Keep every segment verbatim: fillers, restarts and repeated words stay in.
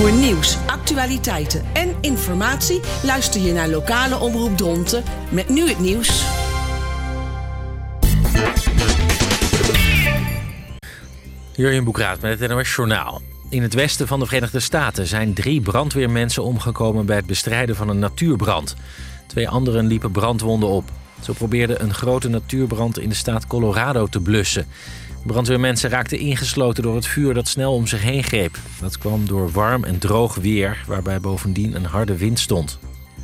Voor nieuws, actualiteiten en informatie luister je naar Lokale Omroep Dronten met nu het nieuws. Jurjen Boekraat met het N O S Journaal. In het westen van de Verenigde Staten zijn drie brandweermensen omgekomen bij het bestrijden van een natuurbrand. Twee anderen liepen brandwonden op. Ze probeerden een grote natuurbrand in de staat Colorado te blussen. De brandweermensen raakten ingesloten door het vuur dat snel om zich heen greep. Dat kwam door warm en droog weer, waarbij bovendien een harde wind stond.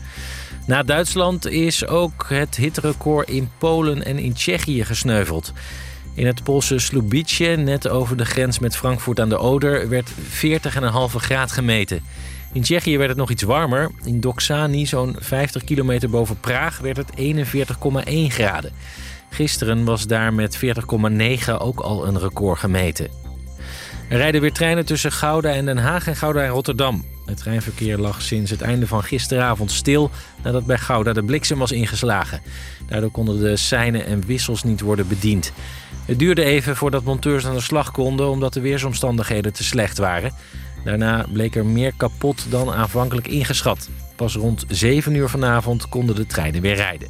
Na Duitsland is ook het hitterecord in Polen en in Tsjechië gesneuveld. In het Poolse Słubice, net over de grens met Frankfurt aan de Oder, werd veertig komma vijf graden gemeten. In Tsjechië werd het nog iets warmer. In Doksani, zo'n vijftig kilometer boven Praag, werd het eenenveertig komma één graden. Gisteren was daar met veertig komma negen ook al een record gemeten. Er rijden weer treinen tussen Gouda en Den Haag en Gouda en Rotterdam. Het treinverkeer lag sinds het einde van gisteravond stil nadat bij Gouda de bliksem was ingeslagen. Daardoor konden de seinen en wissels niet worden bediend. Het duurde even voordat monteurs aan de slag konden omdat de weersomstandigheden te slecht waren. Daarna bleek er meer kapot dan aanvankelijk ingeschat. Pas rond zeven uur vanavond konden de treinen weer rijden.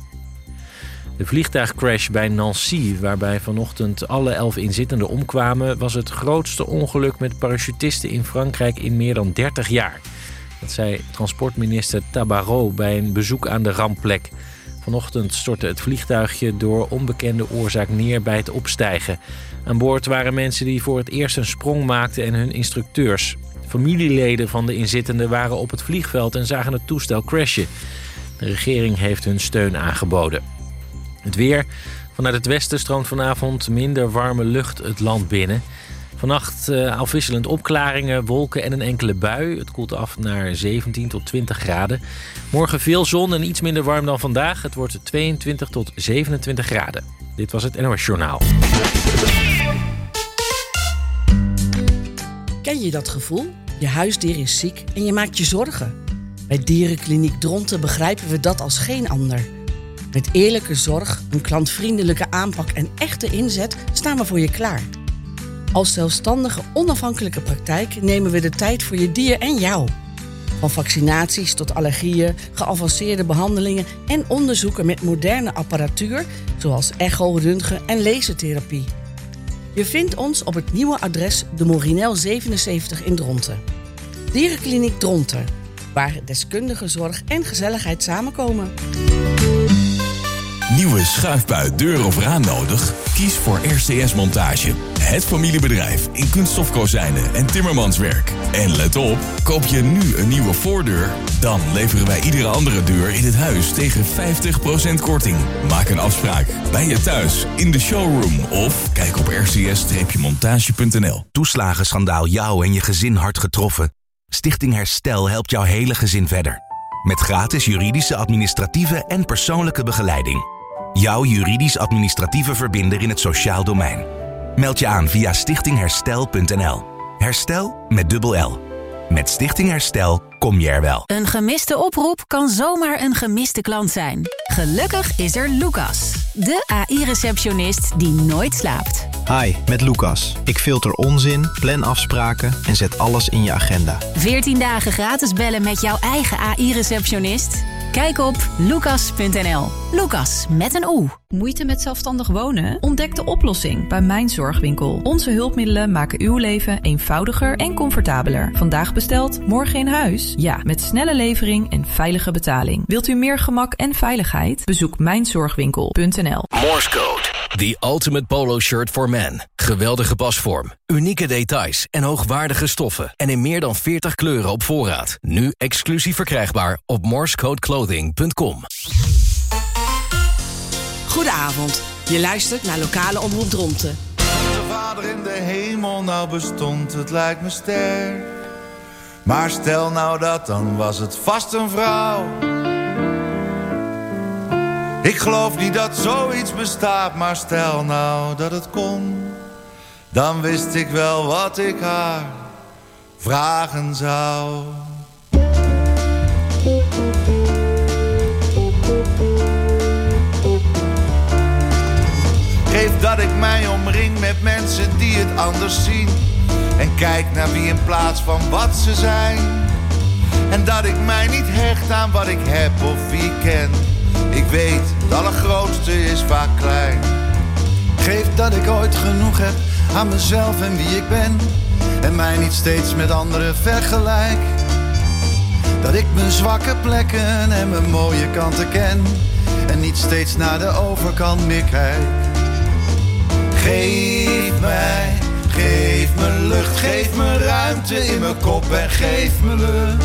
De vliegtuigcrash bij Nancy, waarbij vanochtend alle elf inzittenden omkwamen, was het grootste ongeluk met parachutisten in Frankrijk in meer dan dertig jaar. Dat zei transportminister Tabarot bij een bezoek aan de rampplek. Vanochtend stortte het vliegtuigje door onbekende oorzaak neer bij het opstijgen. Aan boord waren mensen die voor het eerst een sprong maakten en hun instructeurs. Familieleden van de inzittenden waren op het vliegveld en zagen het toestel crashen. De regering heeft hun steun aangeboden. Het weer. Vanuit het westen stroomt vanavond minder warme lucht het land binnen. Vannacht uh, afwisselend opklaringen, wolken en een enkele bui. Het koelt af naar zeventien tot twintig graden. Morgen veel zon en iets minder warm dan vandaag. Het wordt tweeëntwintig tot zevenentwintig graden. Dit was het N O S Journaal. Ken je dat gevoel? Je huisdier is ziek en je maakt je zorgen. Bij Dierenkliniek Dronten begrijpen we dat als geen ander. Met eerlijke zorg, een klantvriendelijke aanpak en echte inzet staan we voor je klaar. Als zelfstandige, onafhankelijke praktijk nemen we de tijd voor je dier en jou. Van vaccinaties tot allergieën, geavanceerde behandelingen en onderzoeken met moderne apparatuur, zoals echo, röntgen en lasertherapie. Je vindt ons op het nieuwe adres de Morinel zevenenzeventig in Dronten. Dierenkliniek Dronten, waar deskundige zorg en gezelligheid samenkomen. Nieuwe schuifbui, deur of raam nodig? Kies voor R C S Montage. Het familiebedrijf in kunststofkozijnen en timmermanswerk. En let op, koop je nu een nieuwe voordeur, dan leveren wij iedere andere deur in het huis tegen vijftig procent korting. Maak een afspraak bij je thuis, in de showroom of kijk op r c s montage punt n l. Toeslagenschandaal jou en je gezin hard getroffen? Stichting Herstel helpt jouw hele gezin verder. Met gratis juridische, administratieve en persoonlijke begeleiding. Jouw juridisch-administratieve verbinder in het sociaal domein. Meld je aan via stichting herstel punt n l. Herstel met dubbel L. Met Stichting Herstel kom je er wel. Een gemiste oproep kan zomaar een gemiste klant zijn. Gelukkig is er Lucas, de A I-receptionist die nooit slaapt. Hi, met Lucas. Ik filter onzin, plan afspraken en zet alles in je agenda. veertien dagen gratis bellen met jouw eigen A I-receptionist? Kijk op lucas punt n l. Lucas met een O. Moeite met zelfstandig wonen? Ontdek de oplossing bij Mijn Zorgwinkel. Onze hulpmiddelen maken uw leven eenvoudiger en comfortabeler. Vandaag besteld, morgen in huis? Ja, met snelle levering en veilige betaling. Wilt u meer gemak en veiligheid? Bezoek mijn zorgwinkel punt n l. Morse Code. The ultimate polo shirt for men. Geweldige pasvorm, unieke details en hoogwaardige stoffen. En in meer dan veertig kleuren op voorraad. Nu exclusief verkrijgbaar op morsecode clothing punt com. Goedenavond. Je luistert naar Lokale Omroep Dronten. Onze Vader in de hemel, nou bestond het lijkt me ster. Maar stel nou dat, dan was het vast een vrouw. Ik geloof niet dat zoiets bestaat, maar stel nou dat het kon. Dan wist ik wel wat ik haar vragen zou. Geef dat ik mij omring met mensen die het anders zien. En kijk naar wie in plaats van wat ze zijn. En dat ik mij niet hecht aan wat ik heb of wie ik ken. Ik weet, het allergrootste is vaak klein. Geef dat ik ooit genoeg heb aan mezelf en wie ik ben. En mij niet steeds met anderen vergelijk. Dat ik mijn zwakke plekken en mijn mooie kanten ken. En niet steeds naar de overkant meer kijk. Geef mij, geef me lucht, geef me ruimte in mijn kop en geef me lucht.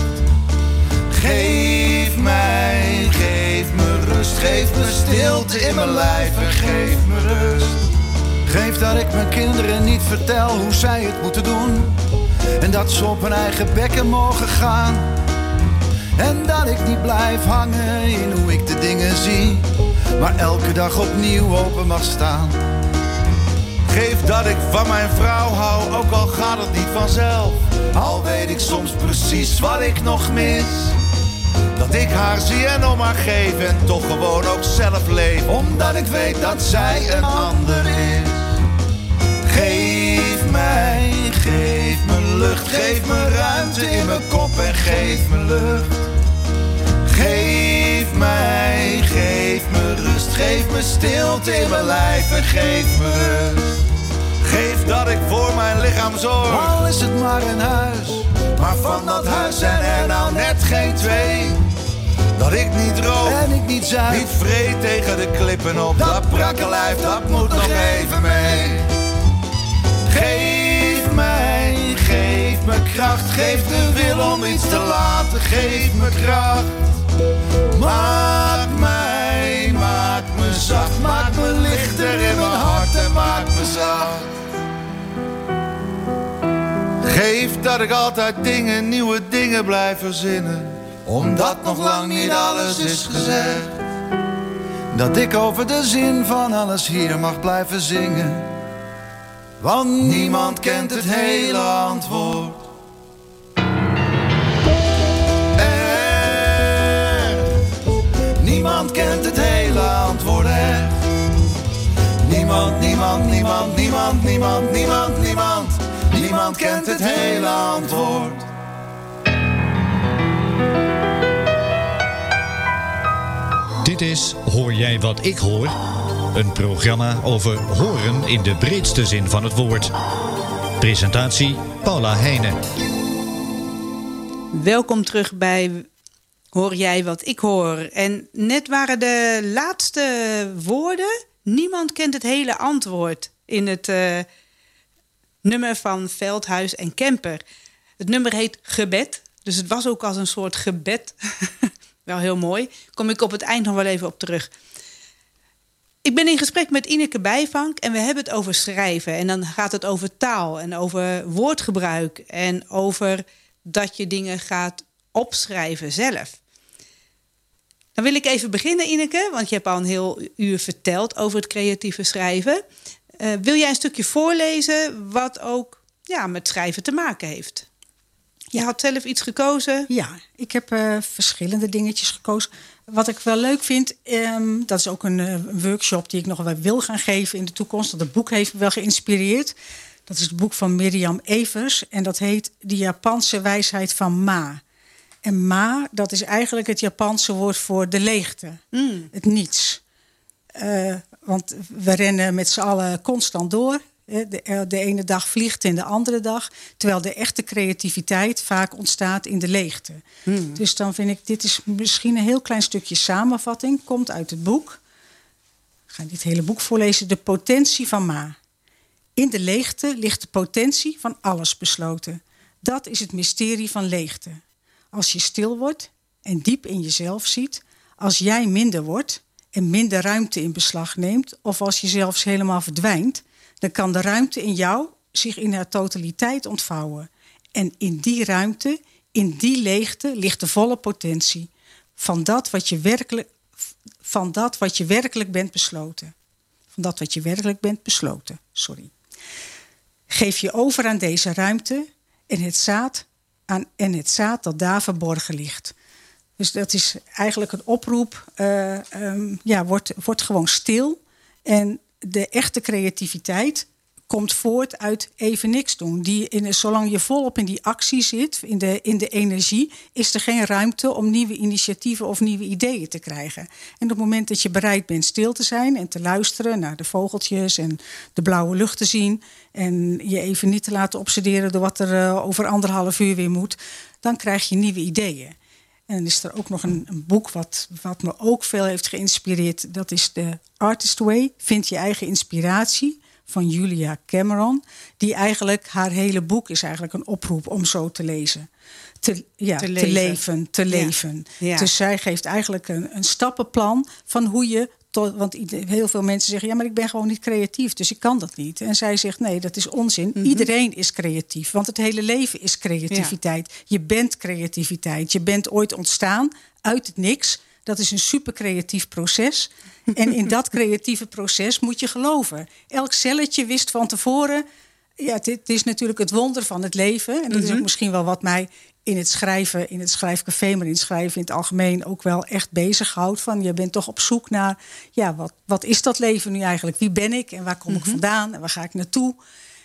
Geef mij, geef me rust, geef me stilte in mijn lijf en geef me rust. Geef dat ik mijn kinderen niet vertel hoe zij het moeten doen. En dat ze op hun eigen bekken mogen gaan. En dat ik niet blijf hangen in hoe ik de dingen zie, maar elke dag opnieuw open mag staan. Geef dat ik van mijn vrouw hou, ook al gaat het niet vanzelf. Al weet ik soms precies wat ik nog mis. Dat ik haar zie en om haar geef en toch gewoon ook zelf leef. Omdat ik weet dat zij een ander is. Geef mij, geef me lucht, geef me ruimte in mijn kop en geef me lucht. Geef mij, geef me rust, geef me stilte in mijn lijf en geef me rust. Geef dat ik voor mijn lichaam zorg, al is het maar een huis, maar van dat huis zijn er nou net geen twee. Dat ik niet rook en ik niet zuip, niet vreet tegen de klippen op. Dat, dat brakke lijf, dat moet nog even mee. Geef mij, geef me kracht, geef de wil om iets te laten, geef me kracht. Maak mij, maak me zacht, maak me lichter in mijn hart en maak me zacht. Geef dat ik altijd dingen, nieuwe dingen blijf verzinnen, omdat nog lang niet alles is gezegd. Dat ik over de zin van alles hier mag blijven zingen, want niemand kent het hele antwoord. Niemand kent het hele antwoord echt. Niemand, niemand, niemand, niemand, niemand, niemand, niemand. Niemand kent het hele antwoord. Dit is Hoor jij wat ik hoor? Een programma over horen in de breedste zin van het woord. Presentatie Paula Heijnen. Welkom terug bij Hoor jij wat ik hoor? En net waren de laatste woorden. Niemand kent het hele antwoord in het uh, nummer van Veldhuis en Kemper. Het nummer heet Gebed. Dus het was ook als een soort gebed. Wel heel mooi. Kom ik op het eind nog wel even op terug. Ik ben in gesprek met Ineke Bijvank en we hebben het over schrijven. En dan gaat het over taal en over woordgebruik. En over dat je dingen gaat opschrijven zelf. Dan wil ik even beginnen, Ineke, want je hebt al een heel uur verteld over het creatieve schrijven. Uh, wil jij een stukje voorlezen wat ook ja, met schrijven te maken heeft? Je had zelf iets gekozen? Ja, ik heb uh, verschillende dingetjes gekozen. Wat ik wel leuk vind, um, dat is ook een uh, workshop die ik nog wel wil gaan geven in de toekomst. Dat het boek heeft me wel geïnspireerd. Dat is het boek van Mirjam Evers en dat heet De Japanse wijsheid van Ma. En ma, dat is eigenlijk het Japanse woord voor de leegte. Mm. Het niets. Uh, want we rennen met z'n allen constant door. De, de ene dag vliegt en de andere dag. Terwijl de echte creativiteit vaak ontstaat in de leegte. Mm. Dus dan vind ik, dit is misschien een heel klein stukje samenvatting. Komt uit het boek. Ik ga dit hele boek voorlezen. De potentie van ma. In de leegte ligt de potentie van alles besloten. Dat is het mysterie van leegte. Als je stil wordt en diep in jezelf ziet, als jij minder wordt en minder ruimte in beslag neemt, of als je zelfs helemaal verdwijnt, dan kan de ruimte in jou zich in haar totaliteit ontvouwen. En in die ruimte, in die leegte, ligt de volle potentie van dat wat je werkelijk, van dat wat je werkelijk bent besloten. Van dat wat je werkelijk bent besloten. Sorry. Geef je over aan deze ruimte en het zaad Aan, en het zaad dat daar verborgen ligt. Dus dat is eigenlijk een oproep. Uh, um, ja, word, word gewoon stil. En de echte creativiteit komt voort uit even niks doen. Die in, zolang je volop in die actie zit, in de, in de energie, is er geen ruimte om nieuwe initiatieven of nieuwe ideeën te krijgen. En op het moment dat je bereid bent stil te zijn en te luisteren naar de vogeltjes en de blauwe lucht te zien en je even niet te laten obsederen door wat er uh, over anderhalf uur weer moet, dan krijg je nieuwe ideeën. En dan is er ook nog een, een boek wat, wat me ook veel heeft geïnspireerd. Dat is The Artist Way, Vind je eigen inspiratie, van Julia Cameron. Die eigenlijk, haar hele boek is eigenlijk een oproep om zo te lezen. Te, ja, te, leven. te leven. Te leven. Ja. Ja. Dus zij geeft eigenlijk een, een stappenplan van hoe je... Tot, want heel veel mensen zeggen, ja, maar ik ben gewoon niet creatief, dus ik kan dat niet. En zij zegt, nee, dat is onzin. Mm-hmm. Iedereen is creatief, want het hele leven is creativiteit. Ja. Je bent creativiteit. Je bent ooit ontstaan uit het niks. Dat is een super creatief proces. En in dat creatieve proces moet je geloven. Elk celletje wist van tevoren... Ja, het is natuurlijk het wonder van het leven. En dat mm-hmm. is ook misschien wel wat mij in het schrijven, in het schrijfcafé, maar in het schrijven in het algemeen ook wel echt bezighoudt. Van je bent toch op zoek naar, ja, wat, wat is dat leven nu eigenlijk? Wie ben ik en waar kom mm-hmm. ik vandaan en waar ga ik naartoe?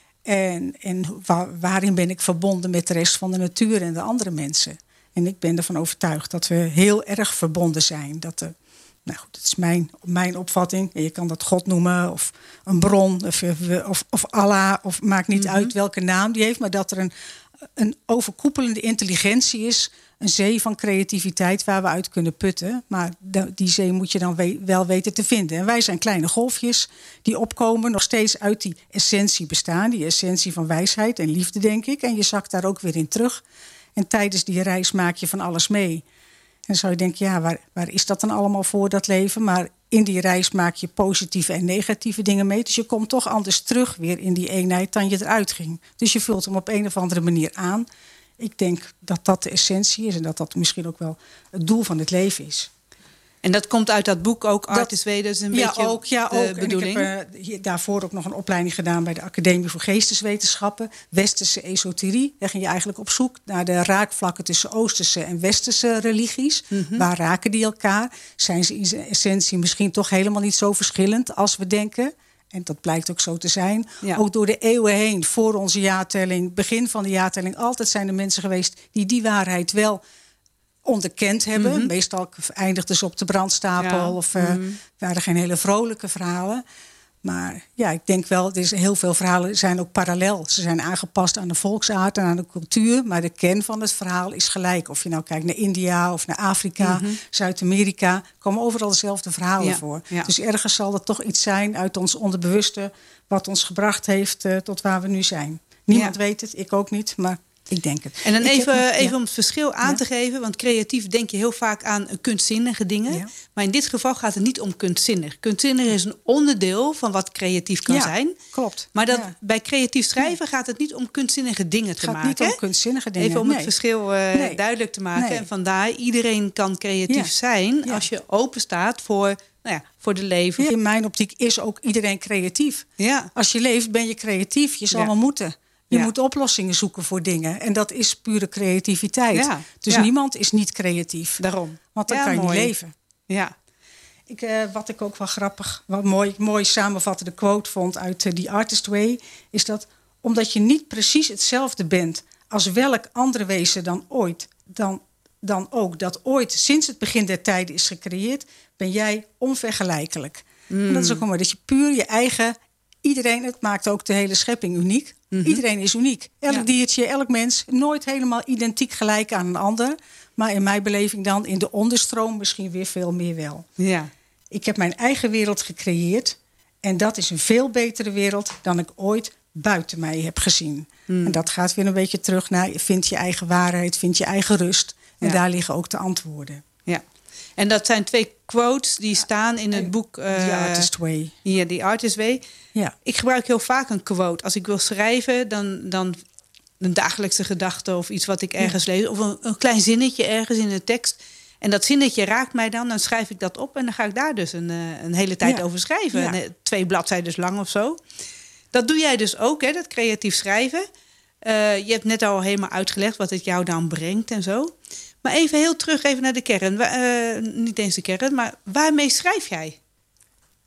En, en waar, waarin ben ik verbonden met de rest van de natuur en de andere mensen? En ik ben ervan overtuigd dat we heel erg verbonden zijn. Dat de, nou goed, dat is mijn, mijn opvatting. En je kan dat God noemen of een bron of, of, of Allah. Of maakt niet mm-hmm. uit welke naam die heeft. Maar dat er een, een overkoepelende intelligentie is. Een zee van creativiteit waar we uit kunnen putten. Maar die zee moet je dan we, wel weten te vinden. En wij zijn kleine golfjes die opkomen. Nog steeds uit die essentie bestaan. Die essentie van wijsheid en liefde, denk ik. En je zakt daar ook weer in terug. En tijdens die reis maak je van alles mee. En dan zou je denken, ja, waar, waar is dat dan allemaal voor, dat leven? Maar in die reis maak je positieve en negatieve dingen mee. Dus je komt toch anders terug weer in die eenheid dan je eruit ging. Dus je vult hem op een of andere manier aan. Ik denk dat dat de essentie is en dat dat misschien ook wel het doel van het leven is. En dat komt uit dat boek ook, Artist Way, dat is een ja, beetje ook, ja, de ook. bedoeling. En ik heb uh, hier, daarvoor ook nog een opleiding gedaan bij de Academie voor Geesteswetenschappen. Westerse esoterie. Daar ging je eigenlijk op zoek naar de raakvlakken tussen Oosterse en Westerse religies. Mm-hmm. Waar raken die elkaar? Zijn ze in zijn essentie misschien toch helemaal niet zo verschillend als we denken? En dat blijkt ook zo te zijn. Ja. Ook door de eeuwen heen, voor onze jaartelling, begin van de jaartelling, altijd zijn er mensen geweest die die waarheid wel onderkend hebben. Mm-hmm. Meestal eindigden ze op de brandstapel ja. of uh, mm-hmm. waren geen hele vrolijke verhalen. Maar ja, ik denk wel, er is heel veel verhalen zijn ook parallel. Ze zijn aangepast aan de volksaard en aan de cultuur. Maar de kern van het verhaal is gelijk. Of je nou kijkt naar India of naar Afrika, mm-hmm. Zuid-Amerika, komen overal dezelfde verhalen ja. voor. Ja. Dus ergens zal er toch iets zijn uit ons onderbewuste wat ons gebracht heeft uh, tot waar we nu zijn. Niemand ja. weet het, ik ook niet, maar ik denk het. En dan ik even, nog, even ja. om het verschil aan ja. te geven. Want creatief denk je heel vaak aan kunstzinnige dingen. Ja. Maar in dit geval gaat het niet om kunstzinnig. Kunstzinnig is een onderdeel van wat creatief kan ja, zijn. Klopt. Maar dat, ja. bij creatief schrijven gaat het niet om kunstzinnige dingen te gaat maken. Het gaat niet om kunstzinnige dingen. Even om nee. het verschil uh, nee. duidelijk te maken. Nee. En vandaar, iedereen kan creatief ja. zijn ja. als je open staat voor, nou ja, voor de leven. Ja, in mijn optiek is ook iedereen creatief. Ja. Als je leeft ben je creatief. Je zal ja. wel moeten. Je ja. moet oplossingen zoeken voor dingen. En dat is pure creativiteit. Ja. Dus ja. niemand is niet creatief. Daarom. Want dan ja, kan je mooi. niet leven. Ja. Ik, uh, wat ik ook wel grappig, wat mooi, mooi samenvattende quote vond uit uh, The Artist Way, is dat omdat je niet precies hetzelfde bent als welk andere wezen dan ooit, dan, dan ook dat ooit sinds het begin der tijden is gecreëerd, ben jij onvergelijkelijk. Mm. En dat is ook mooi, dat je puur je eigen, iedereen, het maakt ook de hele schepping uniek. Mm-hmm. Iedereen is uniek. Elk ja. diertje, elk mens, nooit helemaal identiek gelijk aan een ander. Maar in mijn beleving dan in de onderstroom misschien weer veel meer wel. Ja. Ik heb mijn eigen wereld gecreëerd. En dat is een veel betere wereld dan ik ooit buiten mij heb gezien. Mm. En dat gaat weer een beetje terug naar, vind je eigen waarheid, vind je eigen rust. En ja. daar liggen ook de antwoorden. Ja. En dat zijn twee quotes die staan in het boek Uh, The Artist Way. Ja, The Artist Way. Ja. Ik gebruik heel vaak een quote. Als ik wil schrijven, dan, dan een dagelijkse gedachte of iets wat ik ergens ja. lees. Of een, een klein zinnetje ergens in de tekst. En dat zinnetje raakt mij dan, dan schrijf ik dat op. En dan ga ik daar dus een, een hele tijd ja. over schrijven. Ja. Twee bladzijden lang of zo. Dat doe jij dus ook, hè, dat creatief schrijven. Uh, je hebt net al helemaal uitgelegd wat het jou dan brengt en zo. Maar even heel terug even naar de kern. Uh, niet eens de kern, maar waarmee schrijf jij?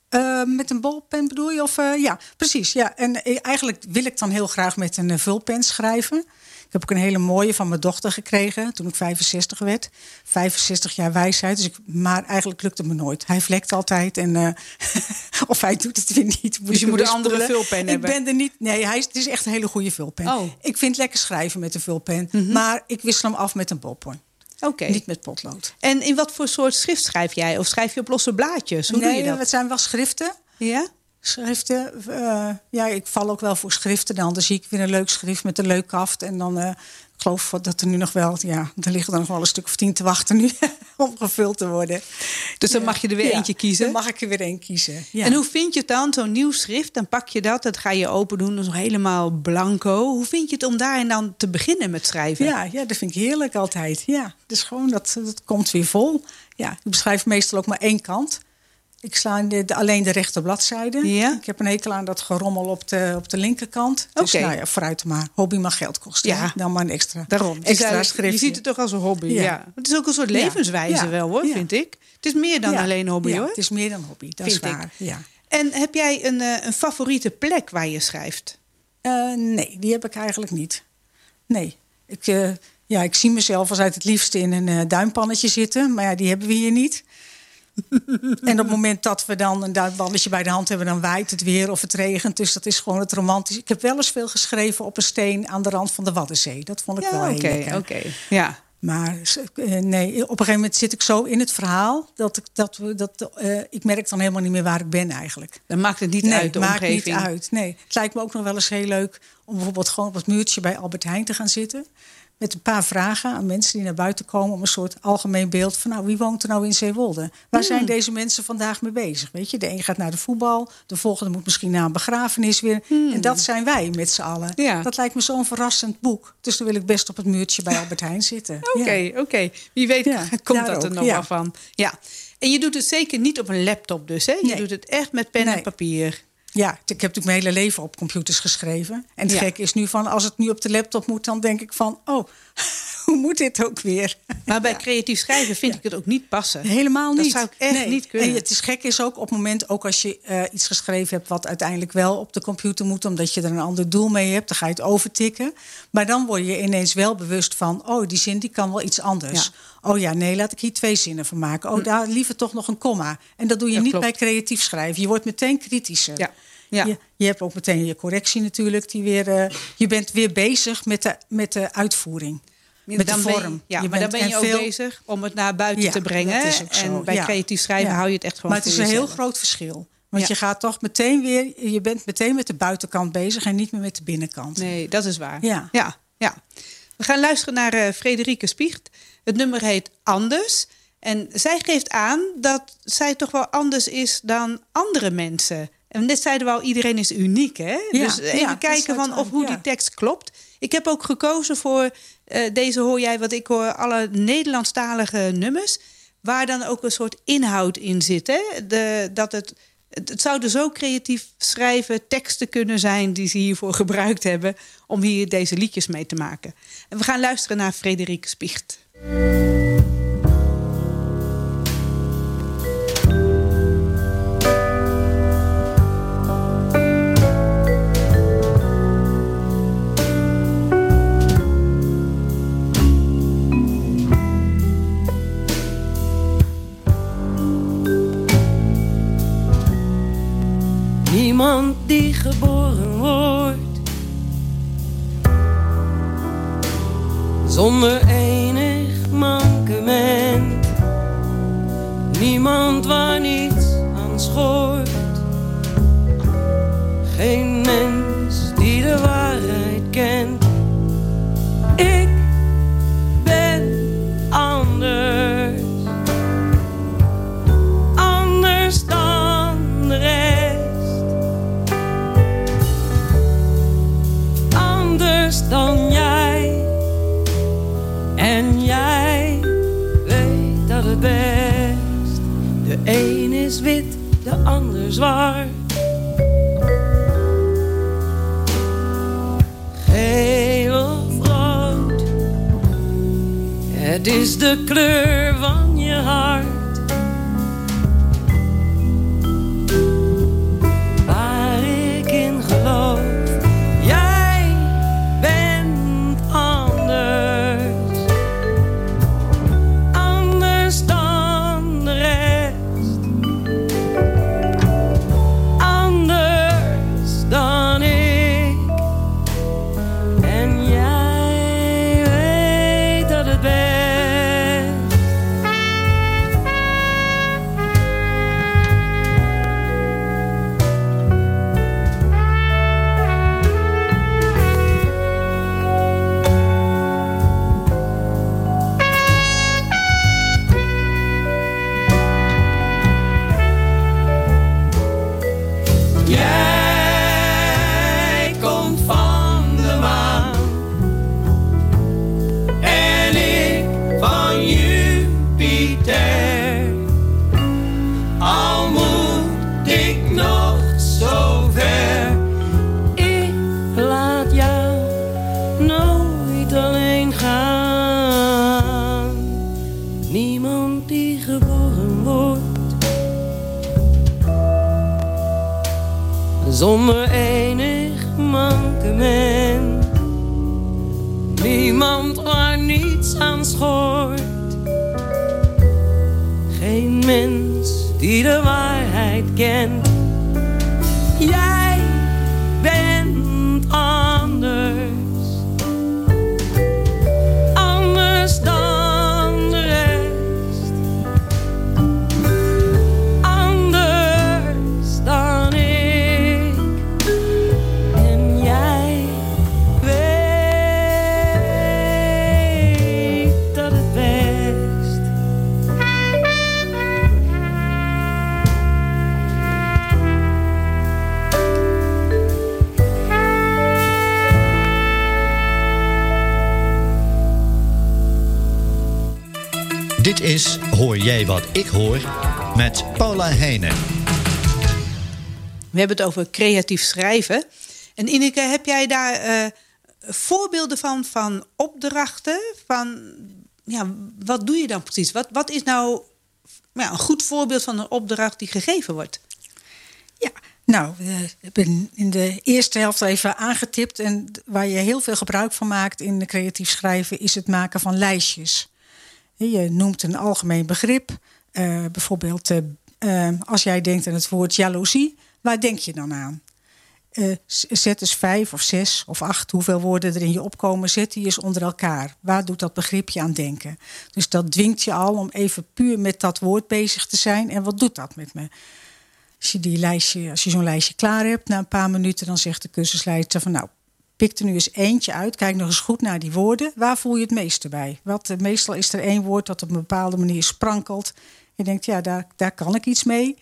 Uh, met een bolpen bedoel je? Of, uh, ja, precies. Ja. En uh, eigenlijk wil ik dan heel graag met een uh, vulpen schrijven. Ik heb ook een hele mooie van mijn dochter gekregen toen ik vijfenzestig werd. vijfenzestig jaar wijsheid. Dus ik, maar eigenlijk lukt het me nooit. Hij vlekt altijd. En, uh, of hij doet het weer niet. Dus je moet een andere vulpen hebben? Ik ben er niet. Nee, hij is, het is echt een hele goede vulpen. Oh. Ik vind het lekker schrijven met een vulpen. Mm-hmm. Maar ik wissel hem af met een ballpoint. Okay. Niet met potlood. En in wat voor soort schrift schrijf jij? Of schrijf je op losse blaadjes? Hoe nee, doe je dat? Het zijn wel schriften. Ja? Schriften. Uh, ja, ik val ook wel voor schriften dan. Dan zie ik weer een leuk schrift met een leuk kaft. En dan, uh, ik geloof dat er nu nog wel... Ja, er liggen er nog wel een stuk of tien te wachten nu om gevuld te worden. Dus dan ja. mag je er weer ja, eentje kiezen? Dan mag ik er weer één kiezen. Ja. En hoe vind je het dan, zo'n nieuw schrift? Dan pak je dat, dat ga je open doen, dat is nog helemaal blanco. Hoe vind je het om daarin dan te beginnen met schrijven? Ja, ja, dat vind ik heerlijk altijd. Ja, dus gewoon, dat, dat komt weer vol. Ja, ik beschrijf meestal ook maar één kant. Ik sla de, de, alleen de rechter bladzijde. Ja? Ik heb een hekel aan dat gerommel op de, op de linkerkant. Dus okay. nou ja, vooruit maar. Hobby mag geld kosten. Ja. Dan maar een extra, Daarom. extra dus, schriftje. Je ziet het toch als een hobby. Ja. Ja. Het is ook een soort levenswijze ja. wel, hoor, ja. vind ik. Het is meer dan ja. alleen een hobby, ja, hoor. Het is meer dan een hobby, dat vind is waar. Ik. Ja. En heb jij een, uh, een favoriete plek waar je schrijft? Uh, nee, die heb ik eigenlijk niet. Nee. Ik, uh, ja, ik zie mezelf als uit het liefst in een uh, duimpannetje zitten. Maar ja, die hebben we hier niet. En op het moment dat we dan een duimpannetje bij de hand hebben... dan waait het weer of het regent. Dus dat is gewoon het romantisch. Ik heb wel eens veel geschreven op een steen aan de rand van de Waddenzee. Dat vond ik ja, wel heel okay, lekker. Okay. Ja. Maar uh, nee, op een gegeven moment zit ik zo in het verhaal... dat, ik, dat, we, dat uh, ik merk dan helemaal niet meer waar ik ben eigenlijk. Dan maakt het niet nee, uit, de maakt omgeving? niet uit, nee. Het lijkt me ook nog wel eens heel leuk... om bijvoorbeeld gewoon op het muurtje bij Albert Heijn te gaan zitten... met een paar vragen aan mensen die naar buiten komen... om een soort algemeen beeld van... nou, wie woont er nou in Zeewolde? Waar zijn deze mensen vandaag mee bezig? Weet je, de een gaat naar de voetbal... de volgende moet misschien naar een begrafenis weer. Hmm. En dat zijn wij met z'n allen. Ja. Dat lijkt me zo'n verrassend boek. Dus dan wil ik best op het muurtje bij Albert Heijn zitten. Oké, okay, ja. oké. Okay. Wie weet ja, komt dat ook, er nog ja. wel van. Ja. En je doet het zeker niet op een laptop dus, hè? Je nee. doet het echt met pen nee. en papier. Ja, ik heb natuurlijk mijn hele leven op computers geschreven. En het ja. gekke is nu van, als het nu op de laptop moet... dan denk ik van, oh, hoe moet dit ook weer? Maar bij creatief schrijven vind ja. ik het ook niet passen. Helemaal niet. Dat zou ik echt nee. niet kunnen. En het is gek is ook op het moment, ook als je uh, iets geschreven hebt... wat uiteindelijk wel op de computer moet... omdat je er een ander doel mee hebt, dan ga je het overtikken. Maar dan word je ineens wel bewust van... oh, die zin die kan wel iets anders. Ja. Oh ja, nee, laat ik hier twee zinnen van maken. Oh, daar liever toch nog een komma. En dat doe je ja, niet klopt. bij creatief schrijven. Je wordt meteen kritischer. Ja. Ja. Je, je hebt ook meteen je correctie natuurlijk. Die weer, uh, je bent weer bezig met de, met de uitvoering. Met dan de vorm. Ben je, ja, je maar dan ben je ook veel... bezig om het naar buiten ja, te brengen. Dat is ook zo. En bij ja. creatief schrijven ja. hou je het echt gewoon maar het is een heel groot verschil. Want ja. je gaat toch meteen weer... je bent meteen met de buitenkant bezig... en niet meer met de binnenkant. Nee, dat is waar. Ja. Ja, ja. We gaan luisteren naar uh, Frederike Spiecht. Het nummer heet Anders. En zij geeft aan dat zij toch wel anders is dan andere mensen... En net zeiden we al, iedereen is uniek, hè? Ja, dus even ja, kijken van of hoe ja. die tekst klopt. Ik heb ook gekozen voor uh, deze hoor jij wat ik hoor... alle Nederlandstalige nummers... waar dan ook een soort inhoud in zit. Hè? De, dat het, het zouden zo creatief schrijven teksten kunnen zijn... die ze hiervoor gebruikt hebben... om hier deze liedjes mee te maken. En we gaan luisteren naar Frederike Spiecht. Niemand die geboren wordt zonder enig mankement. Niemand waar niets aan schort. Geen mens die de waarheid kent. Ik ben anders. Anders dan de rest. Dan jij. En jij weet dat het best. De een is wit, de ander zwart. Geel of rood. Het is de kleur van je hart. zonder enig mankement. Niemand waar niets aan schort. Geen mens die de waarheid kent. Jij bent anders. Anders dan de rest. Anders dan ik. En jij weet dat het best. Dit is Hoor jij wat ik hoor met Paula Heijnen. We hebben het over creatief schrijven. En Ineke, heb jij daar uh, voorbeelden van, van opdrachten? Van, ja, wat doe je dan precies? Wat, wat is nou ja, een goed voorbeeld van een opdracht die gegeven wordt? Ja, nou, ik ben in de eerste helft even aangetipt. En waar je heel veel gebruik van maakt in de creatief schrijven is het maken van lijstjes. Je noemt een algemeen begrip. Uh, bijvoorbeeld, uh, uh, als jij denkt aan het woord jaloezie, waar denk je dan aan? Uh, zet eens vijf of zes of acht, hoeveel woorden er in je opkomen, zet die eens onder elkaar. Waar doet dat begripje aan denken? Dus dat dwingt je al om even puur met dat woord bezig te zijn. En wat doet dat met me? Als je, die lijstje, als je zo'n lijstje klaar hebt, na een paar minuten, dan zegt de cursusleider van nou, pik er nu eens eentje uit. Kijk nog eens goed naar die woorden. Waar voel je het meeste bij? Wat, uh, meestal is er één woord dat op een bepaalde manier sprankelt. Je denkt, ja, daar, daar kan ik iets mee.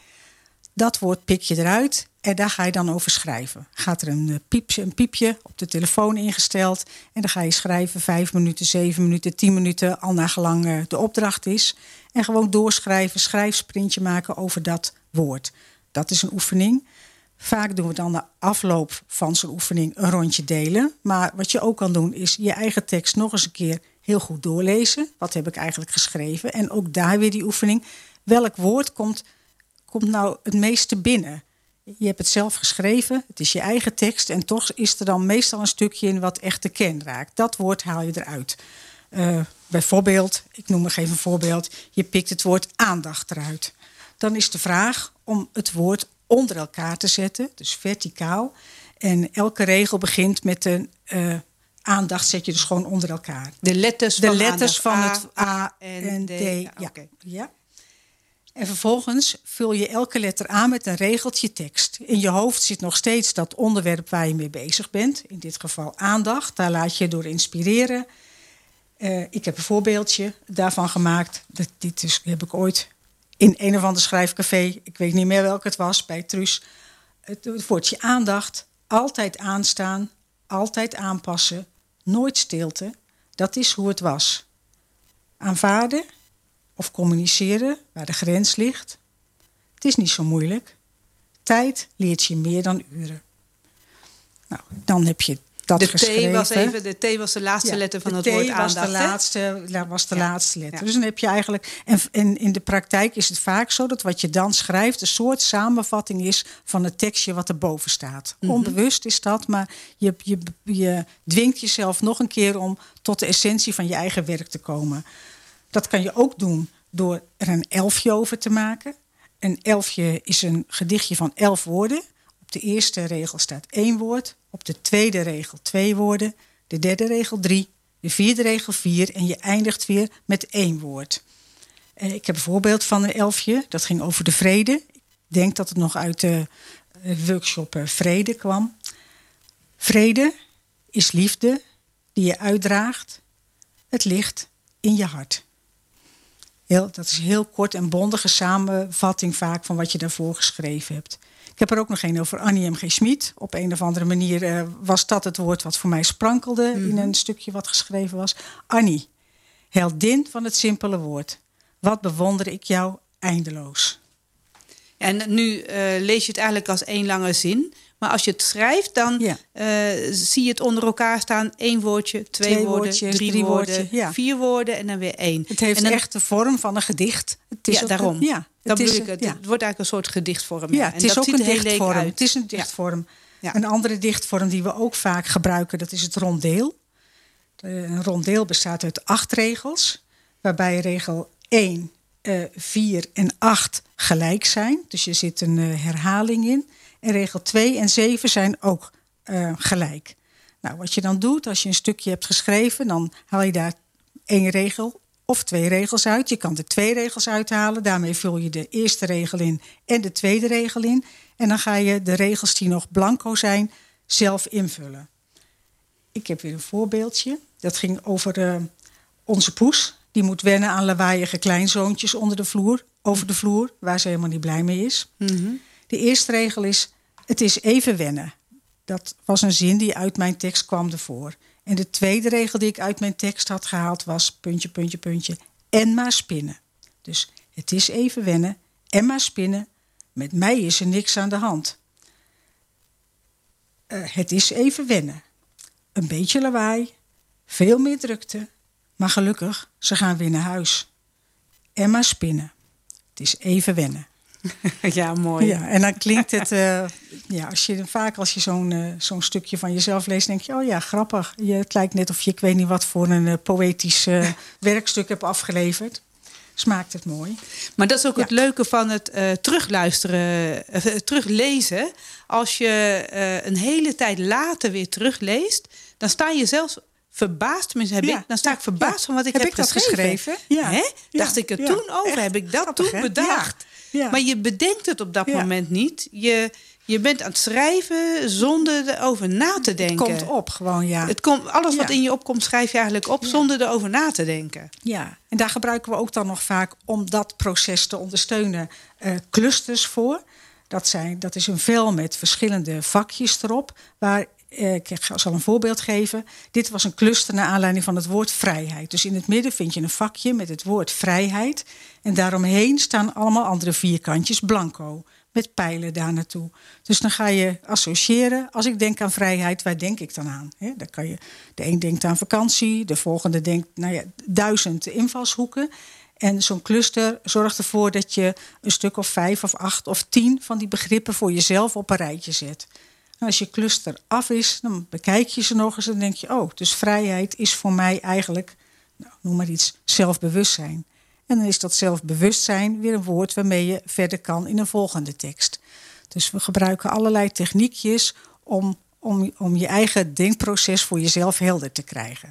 Dat woord pik je eruit en daar ga je dan over schrijven. Gaat er een, uh, piepje, een piepje op de telefoon ingesteld. En dan ga je schrijven vijf minuten, zeven minuten, tien minuten, al naar gelang uh, de opdracht is. En gewoon doorschrijven, schrijfsprintje maken over dat woord. Dat is een oefening. Vaak doen we dan na afloop van zo'n oefening een rondje delen. Maar wat je ook kan doen is je eigen tekst nog eens een keer heel goed doorlezen. Wat heb ik eigenlijk geschreven? En ook daar weer die oefening. Welk woord komt, komt nou het meeste binnen? Je hebt het zelf geschreven, het is je eigen tekst. En toch is er dan meestal een stukje in wat echt de kern raakt. Dat woord haal je eruit. Uh, bijvoorbeeld, ik noem nog even een voorbeeld. Je pikt het woord aandacht eruit. Dan is de vraag om het woord onder elkaar te zetten, dus verticaal. En elke regel begint met een uh, aandacht, zet je dus gewoon onder elkaar. De letters de van, letters van A, het A en D. Ja, ja. Okay. Ja. En vervolgens vul je elke letter aan met een regeltje tekst. In je hoofd zit nog steeds dat onderwerp waar je mee bezig bent. In dit geval aandacht, daar laat je je door inspireren. Uh, ik heb een voorbeeldje daarvan gemaakt. Dat, dit is, heb ik ooit in een of ander schrijfcafé, ik weet niet meer welk het was, bij Truus. Het, het woordje aandacht, altijd aanstaan, altijd aanpassen, nooit stilte. Dat is hoe het was. Aanvaarden of communiceren waar de grens ligt. Het is niet zo moeilijk. Tijd leert je meer dan uren. Nou, dan heb je dat de geschreven. T was even, de T was de laatste ja, letter van het woord aandacht. Was de laatste, was de ja. laatste letter. Ja. Dus dan heb je eigenlijk. En, en in de praktijk is het vaak zo dat wat je dan schrijft een soort samenvatting is van het tekstje wat erboven staat. Mm-hmm. Onbewust is dat, maar je, je, je dwingt jezelf nog een keer om tot de essentie van je eigen werk te komen. Dat kan je ook doen door er een elfje over te maken. Een elfje is een gedichtje van elf woorden. Op de eerste regel staat één woord. Op de tweede regel twee woorden. De derde regel drie. De vierde regel vier. En je eindigt weer met één woord. Uh, ik heb een voorbeeld van een elfje. Dat ging over de vrede. Ik denk dat het nog uit de workshop uh, Vrede kwam. Vrede is liefde die je uitdraagt. Het ligt in je hart. Heel, dat is een heel kort en bondige samenvatting vaak van wat je daarvoor geschreven hebt. Ik heb er ook nog een over Annie M G. Schmid. Op een of andere manier uh, was dat het woord wat voor mij sprankelde mm-hmm. in een stukje wat geschreven was. Annie, heldin van het simpele woord. Wat bewonder ik jou eindeloos. En nu uh, lees je het eigenlijk als één lange zin. Maar als je het schrijft, dan ja. uh, zie je het onder elkaar staan. Één woordje, twee, twee woorden, woordjes, drie, drie woorden, woordje, ja. vier woorden en dan weer één. Het heeft en dan, echt de vorm van een gedicht. Het is ja, daarom. Een, ja, dat het, is, ik het. Ja. het wordt eigenlijk een soort gedichtvorm. Ja, ja. het en is dat ook ziet een heel dichtvorm. uit. Het is een dichtvorm. Ja. Een andere dichtvorm die we ook vaak gebruiken, dat is het rondeel. Een rondeel bestaat uit acht regels, waarbij regel één, vier en acht gelijk zijn. Dus je zit een uh, herhaling in. En regel twee en zeven zijn ook uh, gelijk. Nou, wat je dan doet, als je een stukje hebt geschreven, dan haal je daar één regel of twee regels uit. Je kan er twee regels uithalen. Daarmee vul je de eerste regel in en de tweede regel in. En dan ga je de regels die nog blanco zijn, zelf invullen. Ik heb weer een voorbeeldje. Dat ging over uh, onze poes. Die moet wennen aan lawaaiige kleinzoontjes onder de vloer, over de vloer, waar ze helemaal niet blij mee is. Mm-hmm. De eerste regel is, het is even wennen. Dat was een zin die uit mijn tekst kwam ervoor. En de tweede regel die ik uit mijn tekst had gehaald was, puntje, puntje, puntje, en maar spinnen. Dus het is even wennen, en maar spinnen. Met mij is er niks aan de hand. Uh, het is even wennen. Een beetje lawaai, veel meer drukte. Maar gelukkig, ze gaan weer naar huis. En maar spinnen. Het is even wennen. Ja, mooi. Ja, en dan klinkt het... Uh, ja, als je, vaak als je zo'n, uh, zo'n stukje van jezelf leest, denk je, oh ja, grappig. Je, het lijkt net of je, ik weet niet wat voor een uh, poëtisch uh, werkstuk hebt afgeleverd. Smaakt het mooi. Maar dat is ook ja. het leuke van het uh, terugluisteren, uh, teruglezen. Als je uh, een hele tijd later weer terugleest, dan sta je zelfs verbaasd. Tenminste, heb ja. ik, dan sta ik verbaasd ja. van wat ik heb, heb, ik dat geschreven. geschreven? Ja. Hè? Dacht ja. ik er ja. toen over? Echt? Heb ik dat Grappig, toen hè? bedacht? Ja. Ja. Maar je bedenkt het op dat ja. moment niet. Je, je bent aan het schrijven zonder erover na te denken. Het komt op gewoon, ja. Het komt, alles wat ja. in je opkomt, schrijf je eigenlijk op ja. zonder erover na te denken. Ja, en daar gebruiken we ook dan nog vaak om dat proces te ondersteunen uh, clusters voor. Dat, zijn, dat is een vel met verschillende vakjes erop. Waar, uh, ik zal een voorbeeld geven. Dit was een cluster naar aanleiding van het woord vrijheid. Dus in het midden vind je een vakje met het woord vrijheid. En daaromheen staan allemaal andere vierkantjes blanco. Met pijlen daar naartoe. Dus dan ga je associëren. Als ik denk aan vrijheid, waar denk ik dan aan? He, dan kan je, de een denkt aan vakantie. De volgende denkt, nou ja, duizend invalshoeken. En zo'n cluster zorgt ervoor dat je een stuk of vijf of acht of tien van die begrippen voor jezelf op een rijtje zet. En als je cluster af is, dan bekijk je ze nog eens en dan denk je, oh, dus vrijheid is voor mij eigenlijk, nou, noem maar iets, zelfbewustzijn. En dan is dat zelfbewustzijn weer een woord waarmee je verder kan in een volgende tekst. Dus we gebruiken allerlei techniekjes om, om, om je eigen denkproces voor jezelf helder te krijgen.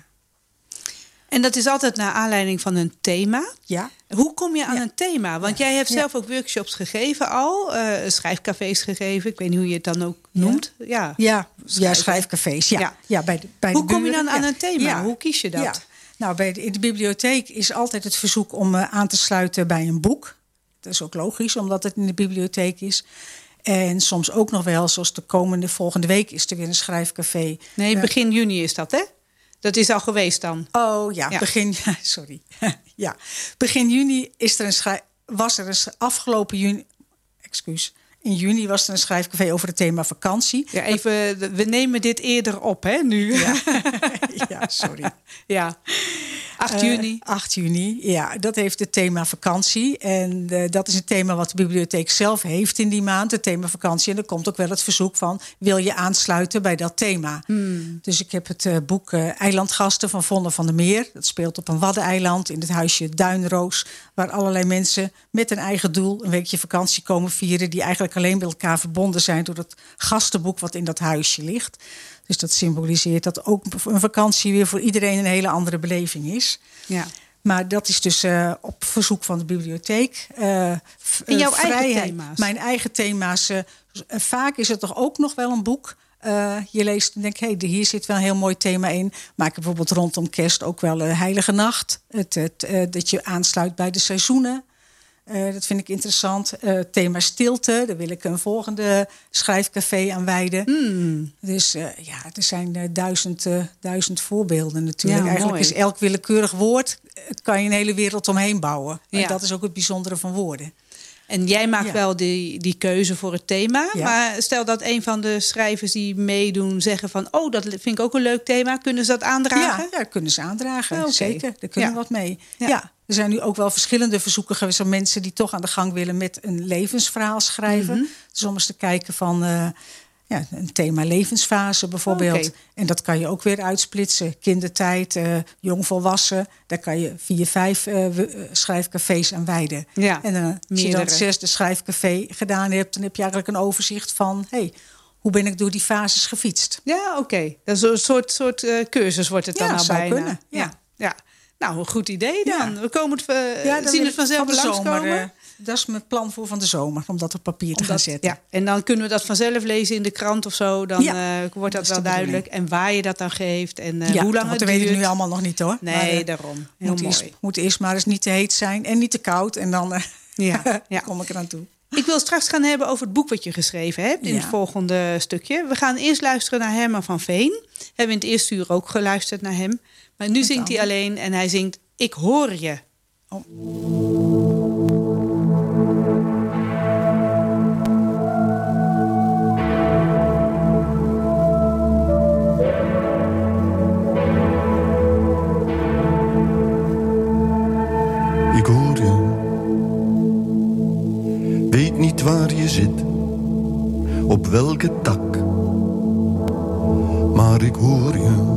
En dat is altijd naar aanleiding van een thema. Ja. Hoe kom je aan ja. een thema? Want ja. jij hebt zelf ja. ook workshops gegeven al. Uh, schrijfcafés gegeven. Ik weet niet hoe je het dan ook noemt. Ja, ja. ja. ja schrijfcafés. Ja. Ja. Ja, bij de, bij hoe de kom je dan ja. aan een thema? Ja. Hoe kies je dat? Ja. Nou, bij de, in de bibliotheek is altijd het verzoek om uh, aan te sluiten bij een boek. Dat is ook logisch, omdat het in de bibliotheek is. En soms ook nog wel, zoals de komende volgende week is er weer een schrijfcafé. Nee, begin uh, juni is dat, hè? Dat is al geweest dan. Oh ja, ja. begin. Sorry. ja, begin juni is er een schrijf, was er een afgelopen juni. Excuus. In juni was er een schrijfcafé over het thema vakantie. Ja, even, we nemen dit eerder op, hè, nu. Ja, ja sorry. ja. acht juni. Uh, acht juni, ja. Dat heeft het thema vakantie. En uh, dat is een thema wat de bibliotheek zelf heeft in die maand. Het thema vakantie. En er komt ook wel het verzoek van, wil je aansluiten bij dat thema? Hmm. Dus ik heb het uh, boek uh, Eilandgasten van Vonne van der Meer. Dat speelt op een waddeneiland in het huisje Duinroos. Waar allerlei mensen met een eigen doel een weekje vakantie komen vieren. Die eigenlijk alleen met elkaar verbonden zijn door het gastenboek wat in dat huisje ligt. Dus dat symboliseert dat ook een vakantie weer voor iedereen een hele andere beleving is. Ja. Maar dat is dus uh, op verzoek van de bibliotheek. Uh, in jouw vrijheid, eigen thema's? Mijn eigen thema's. Uh, vaak is het toch ook nog wel een boek. Uh, je leest en denkt, hé, hey, hier zit wel een heel mooi thema in. Maar ik heb bijvoorbeeld rondom kerst ook wel uh, Heilige Nacht. Het, het, uh, dat je aansluit bij de seizoenen. Uh, dat vind ik interessant. Uh, thema stilte, daar wil ik een volgende schrijfcafé aan wijden. Mm. Dus uh, ja, er zijn uh, duizend, uh, duizend voorbeelden natuurlijk. Ja, Eigenlijk mooi. is elk willekeurig woord, het kan je een hele wereld omheen bouwen. Ja. En dat is ook het bijzondere van woorden. En jij maakt Ja. wel die, die keuze voor het thema. Ja. Maar stel dat een van de schrijvers die meedoen zeggen van... oh, dat vind ik ook een leuk thema. Kunnen ze dat aandragen? Ja, ja kunnen ze aandragen. Oh, oké. Zeker, daar kunnen Ja. we wat mee. Ja. Ja. Er zijn nu ook wel verschillende verzoeken geweest... van mensen die toch aan de gang willen met een levensverhaal schrijven. Mhm. Dus om eens te kijken van... Uh, ja, een thema levensfase bijvoorbeeld. Oké. En dat kan je ook weer uitsplitsen. Kindertijd, uh, jongvolwassen. Daar kan je vier, vijf uh, schrijfcafés aan wijden. Ja, en uh, als je dan meerdere. het zesde schrijfcafé gedaan hebt... dan heb je eigenlijk een overzicht van... Hey, hoe ben ik door die fases gefietst? Ja, oké. Okay. Dat is een soort, soort uh, cursus wordt het dan ja, nou zou bijna. kunnen. Ja. Ja. Ja. Nou, een goed idee dan. Ja. We komen het, uh, Ja, dan zien wil het vanzelf van de langskomen. zomer, uh, dat is mijn plan voor van de zomer, om dat op papier te Omdat, gaan zetten. Ja, en dan kunnen we dat vanzelf lezen in de krant of zo. Dan Ja, uh, wordt dat, dat is wel de duidelijk. En waar je dat dan geeft en uh, ja, hoe lang want het dat duurt. weet ik nu allemaal nog niet hoor. Nee, maar, uh, daarom. Heel moet mooi. Eerst, moet eerst maar eens niet te heet zijn en niet te koud. En dan uh, Ja, ja. kom ik eraan toe. Ik wil straks gaan hebben over het boek wat je geschreven hebt in Ja. het volgende stukje. We gaan eerst luisteren naar Herman van Veen. We hebben in het eerste uur ook geluisterd naar hem. Maar nu zingt hij alleen en hij zingt Ik hoor je. Oh. Ik hoor je, weet niet waar je zit, op welke tak, maar ik hoor je,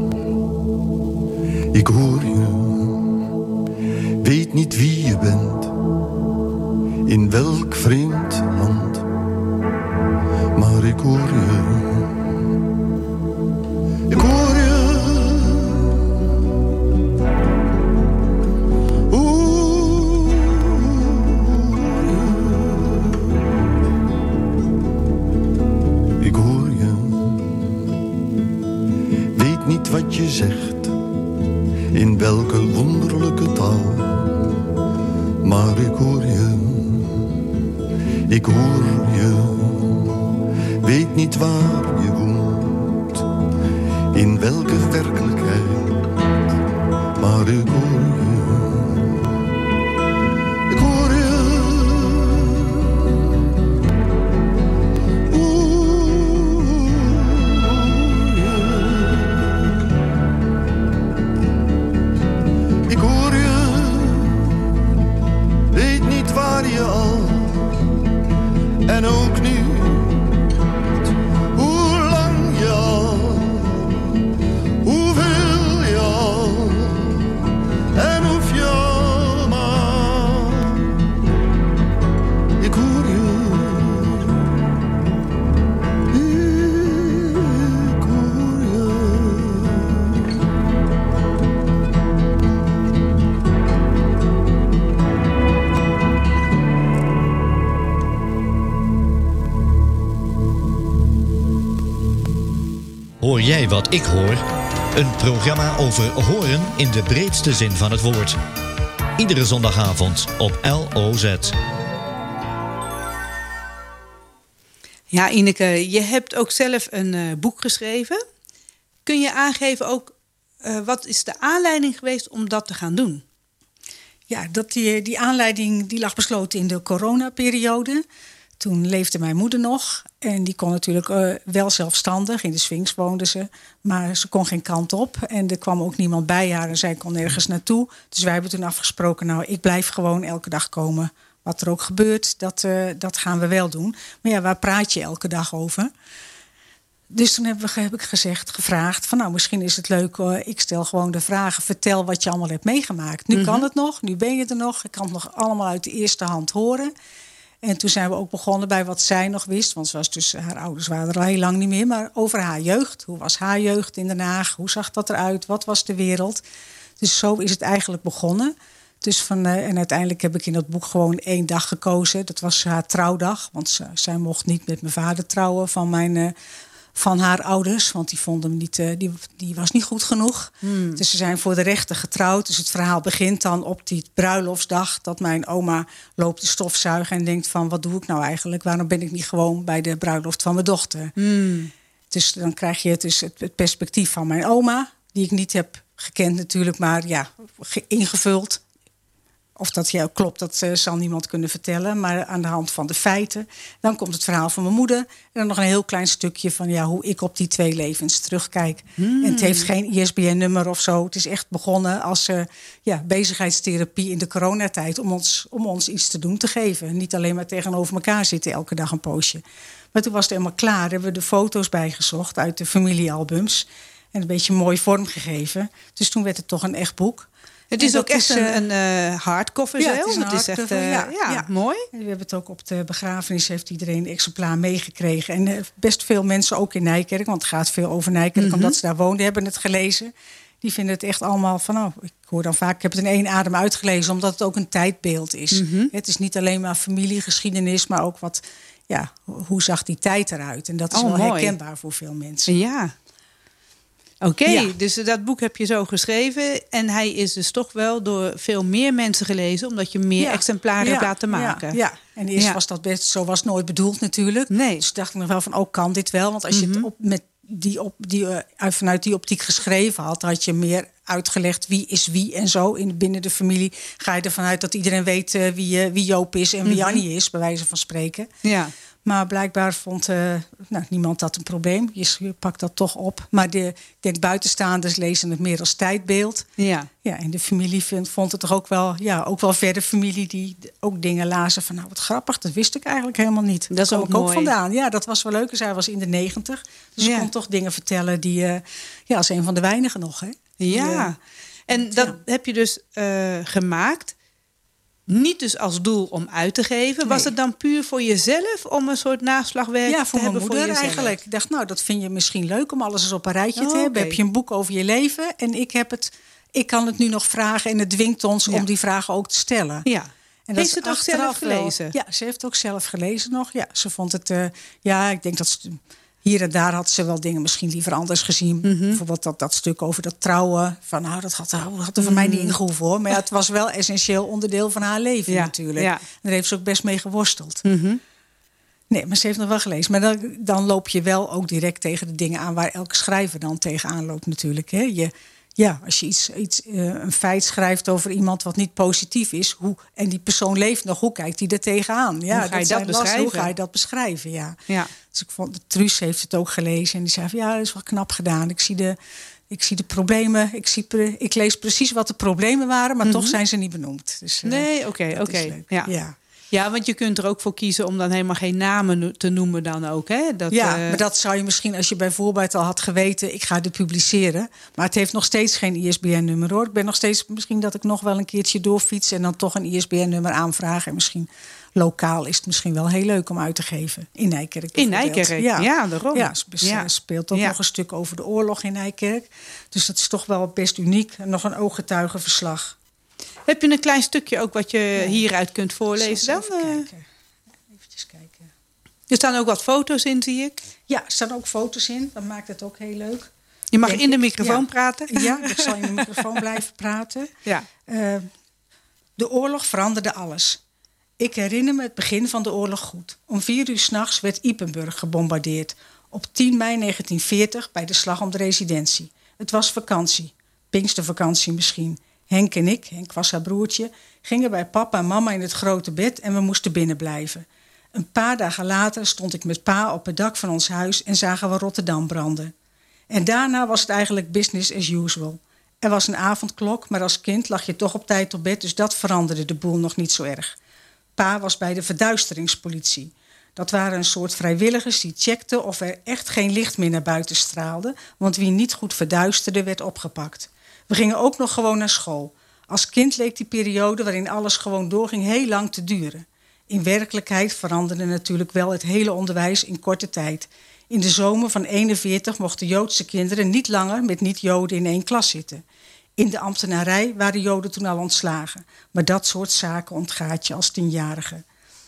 ik hoor je, weet niet wie je bent, in welk vreemd land, maar ik hoor je, ik hoor je. Ik hoor je, weet niet wat je zegt, in welke wonderlijke taal, maar ik hoor je, ik hoor je, weet niet waar je woont, in welke werkelijkheid, maar ik hoor je, ik hoor je. Ik hoor je, weet niet waar je al, en ook niet hoe lang je al, hoeveel je al, en of je al maar. Ik hoor je, ik hoor je. Hoor jij wat ik hoor? Een programma over horen in de breedste zin van het woord. Iedere zondagavond op L O Z. Ja, Ineke, je hebt ook zelf een uh, boek geschreven. Kun je aangeven ook, uh, wat is de aanleiding geweest om dat te gaan doen? Ja, dat die, die aanleiding die lag besloten in de coronaperiode. Toen leefde mijn moeder nog. En die kon natuurlijk uh, wel zelfstandig. In de Sphinx woonde ze. Maar ze kon geen kant op. En er kwam ook niemand bij haar. En zij kon nergens naartoe. Dus wij hebben toen afgesproken. Nou, ik blijf gewoon elke dag komen. Wat er ook gebeurt, dat, uh, dat gaan we wel doen. Maar ja, waar praat je elke dag over? Dus toen heb, we, heb ik gezegd, gevraagd van nou, misschien is het leuk, uh, ik stel gewoon de vragen, vertel wat je allemaal hebt meegemaakt. Nu mm-hmm. kan het nog, nu ben je er nog. Ik kan het nog allemaal uit de eerste hand horen. En toen zijn we ook begonnen bij wat zij nog wist. Want ze was dus, haar ouders waren er al heel lang niet meer. Maar over haar jeugd. Hoe was haar jeugd in Den Haag? Hoe zag dat eruit? Wat was de wereld? Dus zo is het eigenlijk begonnen. Dus van, uh, en uiteindelijk heb ik in dat boek gewoon één dag gekozen. Dat was haar trouwdag. Want ze, zij mocht niet met mijn vader trouwen van, mijn, uh, van haar ouders. Want die vonden hem niet, uh, die, die was niet goed genoeg. Hmm. Dus ze zijn voor de rechter getrouwd. Dus het verhaal begint dan op die bruiloftsdag. Dat mijn oma loopt te stofzuigen en denkt van, wat doe ik nou eigenlijk? Waarom ben ik niet gewoon bij de bruiloft van mijn dochter? Hmm. Dus dan krijg je dus het, het perspectief van mijn oma. Die ik niet heb gekend natuurlijk, maar ja, ingevuld. Of dat ja, klopt, dat uh, zal niemand kunnen vertellen. Maar aan de hand van de feiten. Dan komt het verhaal van mijn moeder. En dan nog een heel klein stukje van ja, hoe ik op die twee levens terugkijk. Hmm. En het heeft geen I S B N-nummer of zo. Het is echt begonnen als uh, ja, bezigheidstherapie in de coronatijd. Om ons, om ons iets te doen te geven. Niet alleen maar tegenover elkaar zitten elke dag een poosje. Maar toen was het helemaal klaar. Hebben we de foto's bijgezocht uit de familiealbums. En een beetje mooi vormgegeven. Dus toen werd het toch een echt boek. Het is ook echt een, een uh, hardcover. Ja, het is, een het is echt uh, ja, ja, ja. mooi. En we hebben het ook op de begrafenis, heeft iedereen een exemplaar meegekregen. En uh, best veel mensen ook in Nijkerk, want het gaat veel over Nijkerk, mm-hmm. omdat ze daar woonden, hebben het gelezen. Die vinden het echt allemaal van, oh, ik hoor dan vaak, ik heb het in één adem uitgelezen, omdat het ook een tijdbeeld is. Mm-hmm. Het is niet alleen maar familiegeschiedenis, maar ook wat, ja, hoe zag die tijd eruit? En dat is oh, wel mooi. Herkenbaar voor veel mensen. Ja. Oké, okay, ja. Dus dat boek heb je zo geschreven. En hij is dus toch wel door veel meer mensen gelezen, omdat je meer ja. exemplaren ja. hebt laten maken. Ja, ja. En eerst ja. was dat best, zo was het nooit bedoeld natuurlijk. Nee. Dus dacht ik nog wel van, oh, kan dit wel? Want als mm-hmm. je het op, met die op, die, uh, vanuit die optiek geschreven had, had je meer uitgelegd wie is wie en zo. In, binnen de familie ga je ervan uit dat iedereen weet uh, wie, uh, wie Joop is en wie mm-hmm. Annie is, bij wijze van spreken. Ja. Maar blijkbaar vond uh, nou, niemand dat een probleem. Je pakt dat toch op. Maar de, ik denk buitenstaanders lezen het meer als tijdbeeld. Ja. Ja, en de familie vind, vond het toch ook wel, ja, ook wel verder familie die ook dingen lazen van, nou wat grappig, dat wist ik eigenlijk helemaal niet. Dat is Daar ook kom ik mooi. ook vandaan. Ja, dat was wel leuk. Zij was in de negentig. Dus ja. ze kon toch dingen vertellen die, uh, ja, als een van de weinigen nog. Hè? Ja. Die, uh, en dat ja. heb je dus uh, gemaakt. Niet dus als doel om uit te geven. Nee. Was het dan puur voor jezelf om een soort naslagwerk ja, te voor hebben mijn moeder voor jezelf? Eigenlijk. Ik dacht, nou, dat vind je misschien leuk om alles eens op een rijtje oh, te hebben. Okay. Heb je een boek over je leven en ik heb het, ik kan het nu nog vragen en het dwingt ons ja. om die vragen ook te stellen. Ja. En heeft ze het ook zelf gelezen? Wel, ja, ze heeft het ook zelf gelezen nog. Ja, ze vond het, uh, ja, ik denk dat ze, hier en daar had ze wel dingen misschien liever anders gezien. Mm-hmm. Bijvoorbeeld dat, dat stuk over dat trouwen. Van nou, dat had, dat had er voor mm. mij niet ingehoeven hoor. Maar ja, het was wel essentieel onderdeel van haar leven ja. natuurlijk. Ja. Daar heeft ze ook best mee geworsteld. Mm-hmm. Nee, maar ze heeft nog wel gelezen. Maar dan, dan loop je wel ook direct tegen de dingen aan waar elke schrijver dan tegenaan loopt natuurlijk. Hè. Je, ja, als je iets, iets, uh, een feit schrijft over iemand wat niet positief is, hoe, en die persoon leeft nog, hoe kijkt hij er tegenaan? Ja, hoe ga je dat, dat beschrijven? Hoe ga je dat beschrijven? Ja. Ja. Dus ik vond, Truus heeft het ook gelezen en die zei van, ja, dat is wel knap gedaan. Ik zie de, ik zie de problemen, ik, zie pre, ik lees precies wat de problemen waren, maar mm-hmm. toch zijn ze niet benoemd. Dus, uh, nee, oké, okay, oké. Okay. Ja. ja. Ja, want je kunt er ook voor kiezen om dan helemaal geen namen te noemen dan ook. Hè? Dat, ja, uh... maar dat zou je misschien als je bijvoorbeeld al had geweten, ik ga dit publiceren. Maar het heeft nog steeds geen I S B N-nummer hoor. Ik ben nog steeds, misschien dat ik nog wel een keertje doorfiets en dan toch een I S B N-nummer aanvragen. En misschien lokaal is het misschien wel heel leuk om uit te geven. In Nijkerk In Nijkerk, ja. ja, daarom. Ja, ze ja. speelt ook ja. nog een stuk over de oorlog in Nijkerk. Dus dat is toch wel best uniek. En nog een ooggetuigenverslag. Heb je een klein stukje ook wat je ja. hieruit kunt voorlezen dan? Even kijken. Even kijken. Er staan ook wat foto's in, zie ik. Ja, er staan ook foto's in. Dat maakt het ook heel leuk. Je mag Denk in de microfoon ik, ja. praten. Ja, ik zal in de microfoon blijven praten. Ja. Uh, de oorlog veranderde alles. Ik herinner me het begin van de oorlog goed. Om vier uur 's nachts werd Ypenburg gebombardeerd. Op tien mei negentien veertig bij de slag om de residentie. Het was vakantie. Pinkstervakantie misschien. Henk en ik, Henk was haar broertje, gingen bij papa en mama in het grote bed en we moesten binnen blijven. Een paar dagen later stond ik met pa op het dak van ons huis en zagen we Rotterdam branden. En daarna was het eigenlijk business as usual. Er was een avondklok, maar als kind lag je toch op tijd op bed, dus dat veranderde de boel nog niet zo erg. Pa was bij de verduisteringspolitie. Dat waren een soort vrijwilligers die checkten of er echt geen licht meer naar buiten straalde, want wie niet goed verduisterde werd opgepakt. We gingen ook nog gewoon naar school. Als kind leek die periode waarin alles gewoon doorging heel lang te duren. In werkelijkheid veranderde natuurlijk wel het hele onderwijs in korte tijd. In de zomer van eenenveertig mochten Joodse kinderen niet langer met niet-Joden in één klas zitten. In de ambtenarij waren Joden toen al ontslagen. Maar dat soort zaken ontgaat je als tienjarige.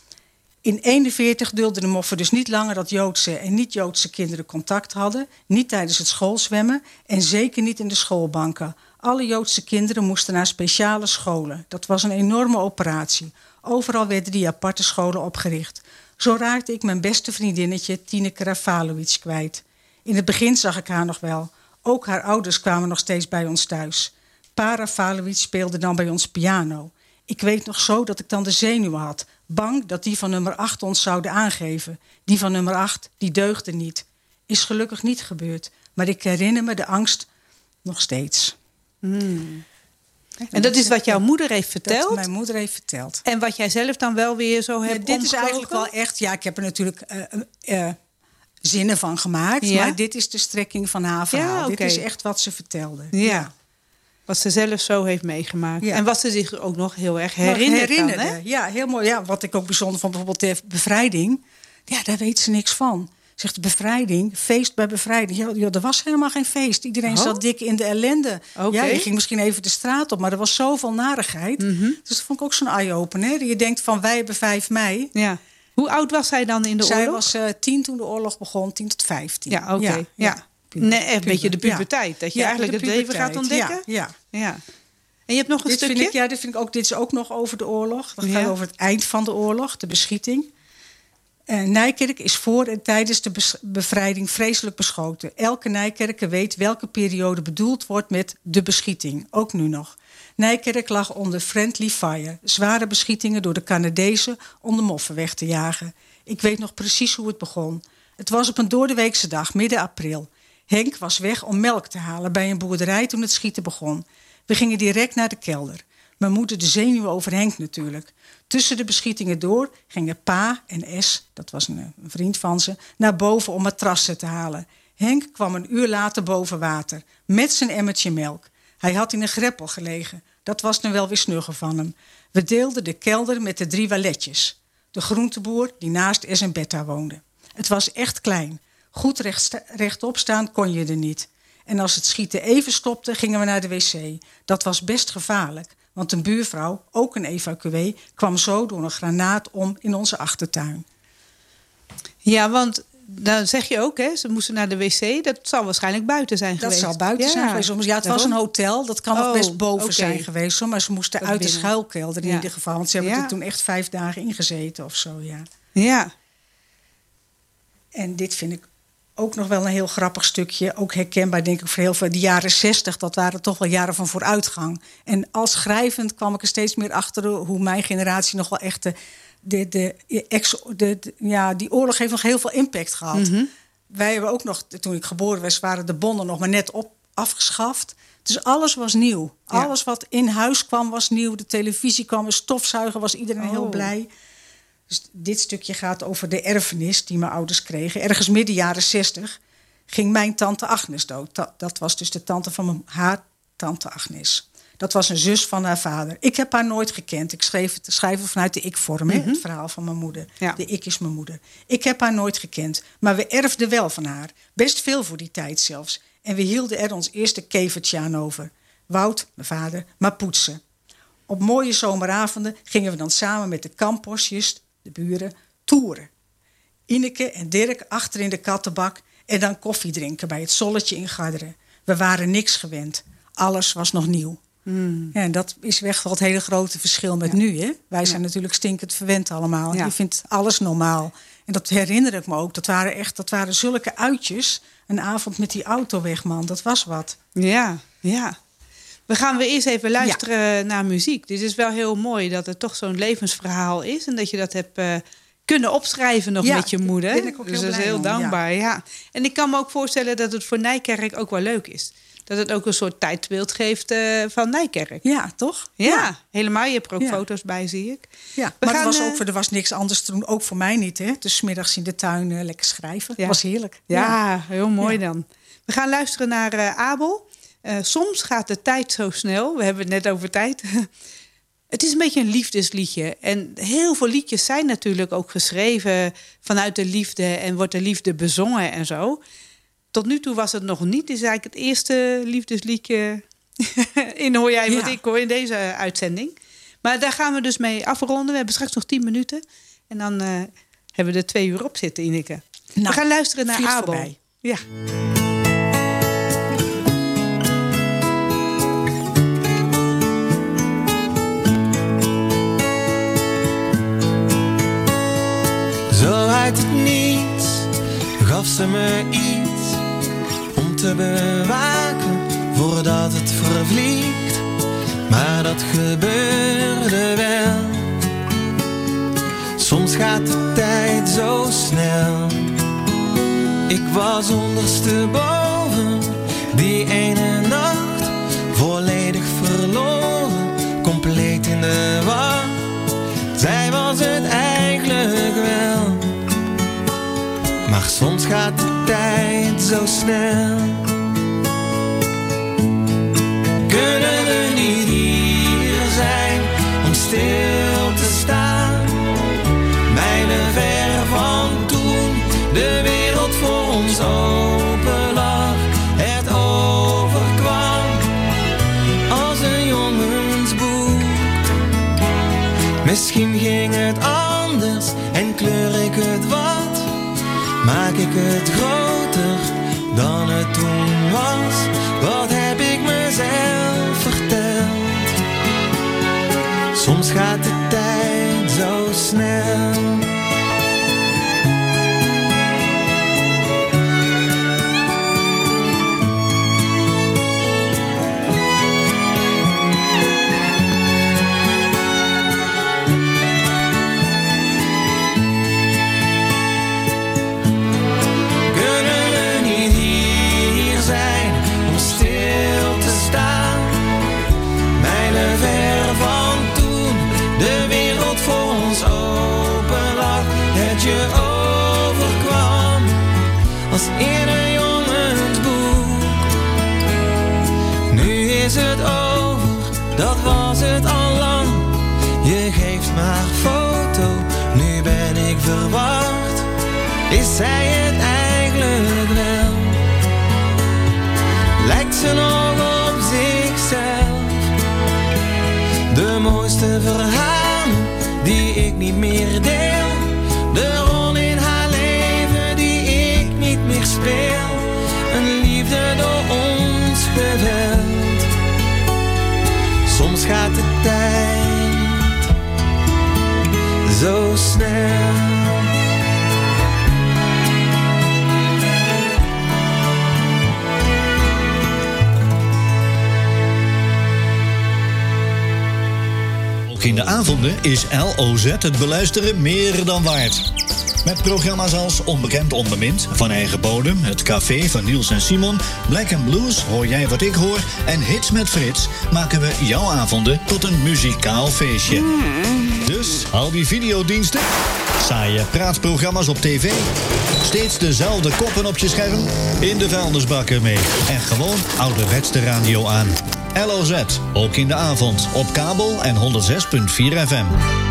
In eenenveertig duldde de moffen dus niet langer dat Joodse en niet-Joodse kinderen contact hadden. Niet tijdens het schoolzwemmen en zeker niet in de schoolbanken. Alle Joodse kinderen moesten naar speciale scholen. Dat was een enorme operatie. Overal werden die aparte scholen opgericht. Zo raakte ik mijn beste vriendinnetje Tineke Rafalowitz kwijt. In het begin zag ik haar nog wel. Ook haar ouders kwamen nog steeds bij ons thuis. Pa Rafalowitz speelde dan bij ons piano. Ik weet nog zo dat ik dan de zenuwen had. Bang dat die van nummer acht ons zouden aangeven. Die van nummer acht, die deugde niet. Is gelukkig niet gebeurd. Maar ik herinner me de angst nog steeds. Hmm. En dat is wat jouw moeder heeft verteld? Dat mijn moeder heeft verteld. En wat jij zelf dan wel weer zo hebt ja, Dit is eigenlijk wel echt... Ja, ik heb er natuurlijk uh, uh, zinnen van gemaakt. Ja? Maar dit is de strekking van haar verhaal. Ja, okay. Dit is echt wat ze vertelde. Ja. ja. Wat ze zelf zo heeft meegemaakt. Ja. En wat ze zich ook nog heel erg herinnert. herinnerde. Dan, hè? Ja, heel mooi. Ja, wat ik ook bijzonder vond, bijvoorbeeld de bevrijding. Ja, daar weet ze niks van. Zegt de bevrijding, feest bij bevrijding. Ja, ja, er was helemaal geen feest. Iedereen oh? zat dik in de ellende. Okay. Ja, je ging misschien even de straat op, maar er was zoveel narigheid. Mm-hmm. Dus dat vond ik ook zo'n eye-opener. Je denkt van, wij hebben vijf mei. Ja. Hoe oud was zij dan in de zij oorlog? Zij was uh, tien toen de oorlog begon, tien tot vijftien. Ja, oké. Okay. Ja, ja. ja. Nee, echt een beetje de puberteit. Ja. Dat je ja, eigenlijk het leven gaat ontdekken. Ja, ja. ja. En je hebt nog een dit stukje? Vind ik, ja, dit vind ik ook. Dit is ook nog over de oorlog. Dat ja. gaat over het eind van de oorlog, de beschieting. Uh, Nijkerk is voor en tijdens de bes- bevrijding vreselijk beschoten. Elke Nijkerker weet welke periode bedoeld wordt met de beschieting. Ook nu nog. Nijkerk lag onder friendly fire. Zware beschietingen door de Canadezen om de moffen weg te jagen. Ik weet nog precies hoe het begon. Het was op een doordeweekse dag, midden april. Henk was weg om melk te halen bij een boerderij toen het schieten begon. We gingen direct naar de kelder. Mijn moeder de zenuwen over Henk natuurlijk. Tussen de beschietingen door gingen Pa en S, dat was een, een vriend van ze, naar boven om matrassen te halen. Henk kwam een uur later boven water, met zijn emmertje melk. Hij had in een greppel gelegen. Dat was dan wel weer snugger van hem. We deelden de kelder met de drie waletjes. De groenteboer die naast S en Betta woonde. Het was echt klein. Goed recht, rechtop staan kon je er niet. En als het schieten even stopte, gingen we naar de wc. Dat was best gevaarlijk, want een buurvrouw, ook een evacuee, kwam zo door een granaat om in onze achtertuin. Ja, want dan zeg je ook, hè, ze moesten naar de wc. Dat zal waarschijnlijk buiten zijn dat geweest. Dat zal buiten ja. zijn geweest. Ja, het Daarom? was een hotel, dat kan oh, nog best boven okay. zijn geweest. Maar ze moesten dat uit binnen. de schuilkelder in ja. ieder geval. Want ze hebben ja. er toen echt vijf dagen ingezeten of zo, ja. Ja. En dit vind ik ook nog wel een heel grappig stukje. Ook herkenbaar, denk ik, voor heel veel. De jaren zestig, dat waren toch wel jaren van vooruitgang. En als schrijvend kwam ik er steeds meer achter hoe mijn generatie nog wel echt de, de, de, de, de ja, die oorlog heeft nog heel veel impact gehad. Mm-hmm. Wij hebben ook nog, toen ik geboren was, waren de bonnen nog maar net op, afgeschaft. Dus alles was nieuw. Ja. Alles wat in huis kwam was nieuw. De televisie kwam, een stofzuiger, was iedereen oh. heel blij. Dus dit stukje gaat over de erfenis die mijn ouders kregen. Ergens midden jaren zestig ging mijn tante Agnes dood. Dat, dat was dus de tante van mijn, haar tante Agnes. Dat was een zus van haar vader. Ik heb haar nooit gekend. Ik schreef het, schrijf het vanuit de ik-vorm, mm-hmm. het verhaal van mijn moeder. Ja. De ik is mijn moeder. Ik heb haar nooit gekend, maar we erfden wel van haar. Best veel voor die tijd zelfs. En we hielden er ons eerste kevertje aan over. Wout, mijn vader, maar poetsen. Op mooie zomeravonden gingen we dan samen met de kampostjes, de buren, toeren. Ineke en Dirk achter in de kattenbak en dan koffie drinken bij het Zolletje in Garderen. We waren niks gewend. Alles was nog nieuw. Mm. Ja, en dat is echt wel het hele grote verschil met ja. nu. Hè? Wij ja. zijn natuurlijk stinkend verwend allemaal. Ja. Je vindt alles normaal. En dat herinner ik me ook. Dat waren echt, dat waren zulke uitjes. Een avond met die auto weg, man. Dat was wat. Ja, ja. We gaan weer eerst even luisteren ja. naar muziek. Dit is wel heel mooi dat het toch zo'n levensverhaal is. En dat je dat hebt uh, kunnen opschrijven nog ja, met je moeder. Ben ik ook dus heel dat is heel om, dankbaar. Ja. ja. En ik kan me ook voorstellen dat het voor Nijkerk ook wel leuk is. Dat het ook een soort tijdsbeeld geeft uh, van Nijkerk. Ja, toch? Ja, ja, helemaal. Je hebt er ook ja. foto's bij, zie ik. Ja, We maar gaan, er, was ook, er was niks anders te doen. Ook voor mij niet, hè. Dus 's middags in de tuin uh, lekker schrijven. Ja. Was heerlijk. Ja, ja. heel mooi ja. dan. We gaan luisteren naar uh, Abel. Uh, soms gaat de tijd zo snel. We hebben het net over tijd. Het is een beetje een liefdesliedje. En heel veel liedjes zijn natuurlijk ook geschreven vanuit de liefde. En wordt de liefde bezongen en zo. Tot nu toe was het nog niet. Het is eigenlijk het eerste liefdesliedje in Hoor jij wat ja. ik hoor in deze uitzending. Maar daar gaan we dus mee afronden. We hebben straks nog tien minuten. En dan uh, hebben we er twee uur op zitten, Ineke. Nou, we gaan luisteren naar Abel. Voorbij. Ja. Zo uit het niets gaf ze me iets om te bewaken voordat het vervliegt. Maar dat gebeurde wel. Soms gaat de tijd zo snel. Ik was ondersteboven die ene nacht, volledig verloren, compleet in de war. Zij was het eigenlijk wel, maar soms gaat de tijd zo snel. Kunnen we niet hier zijn om stil te staan? Mijlen ver van toen de wereld voor ons open lag. Het overkwam als een jongensboek. Misschien ging het anders en kleur ik het wat. Maak ik het groter dan het toen was. Wat heb ik mezelf verteld? Soms gaat de tijd zo snel. Je overkwam als in een jongensboek. Nu is het over, dat was het al lang. Je geeft maar foto, nu ben ik verward. Is zij het eigenlijk wel? Lijkt ze nog op zichzelf? De mooiste verhalen die ik niet meer deel. De rol in haar leven die ik niet meer speel. Een liefde door ons geweld. Soms gaat de tijd zo snel. In de avonden is L O Z het beluisteren meer dan waard. Met programma's als Onbekend Onbemind, Van Eigen Bodem, Het Café van Niels en Simon, Black and Blues, Hoor jij wat ik hoor en Hits met Frits maken we jouw avonden tot een muzikaal feestje. Dus al die videodiensten, saaie praatprogramma's op tv, steeds dezelfde koppen op je scherm, in de vuilnisbakken mee en gewoon ouderwets de radio aan. L O Z, ook in de avond, op kabel en honderd zes komma vier F M.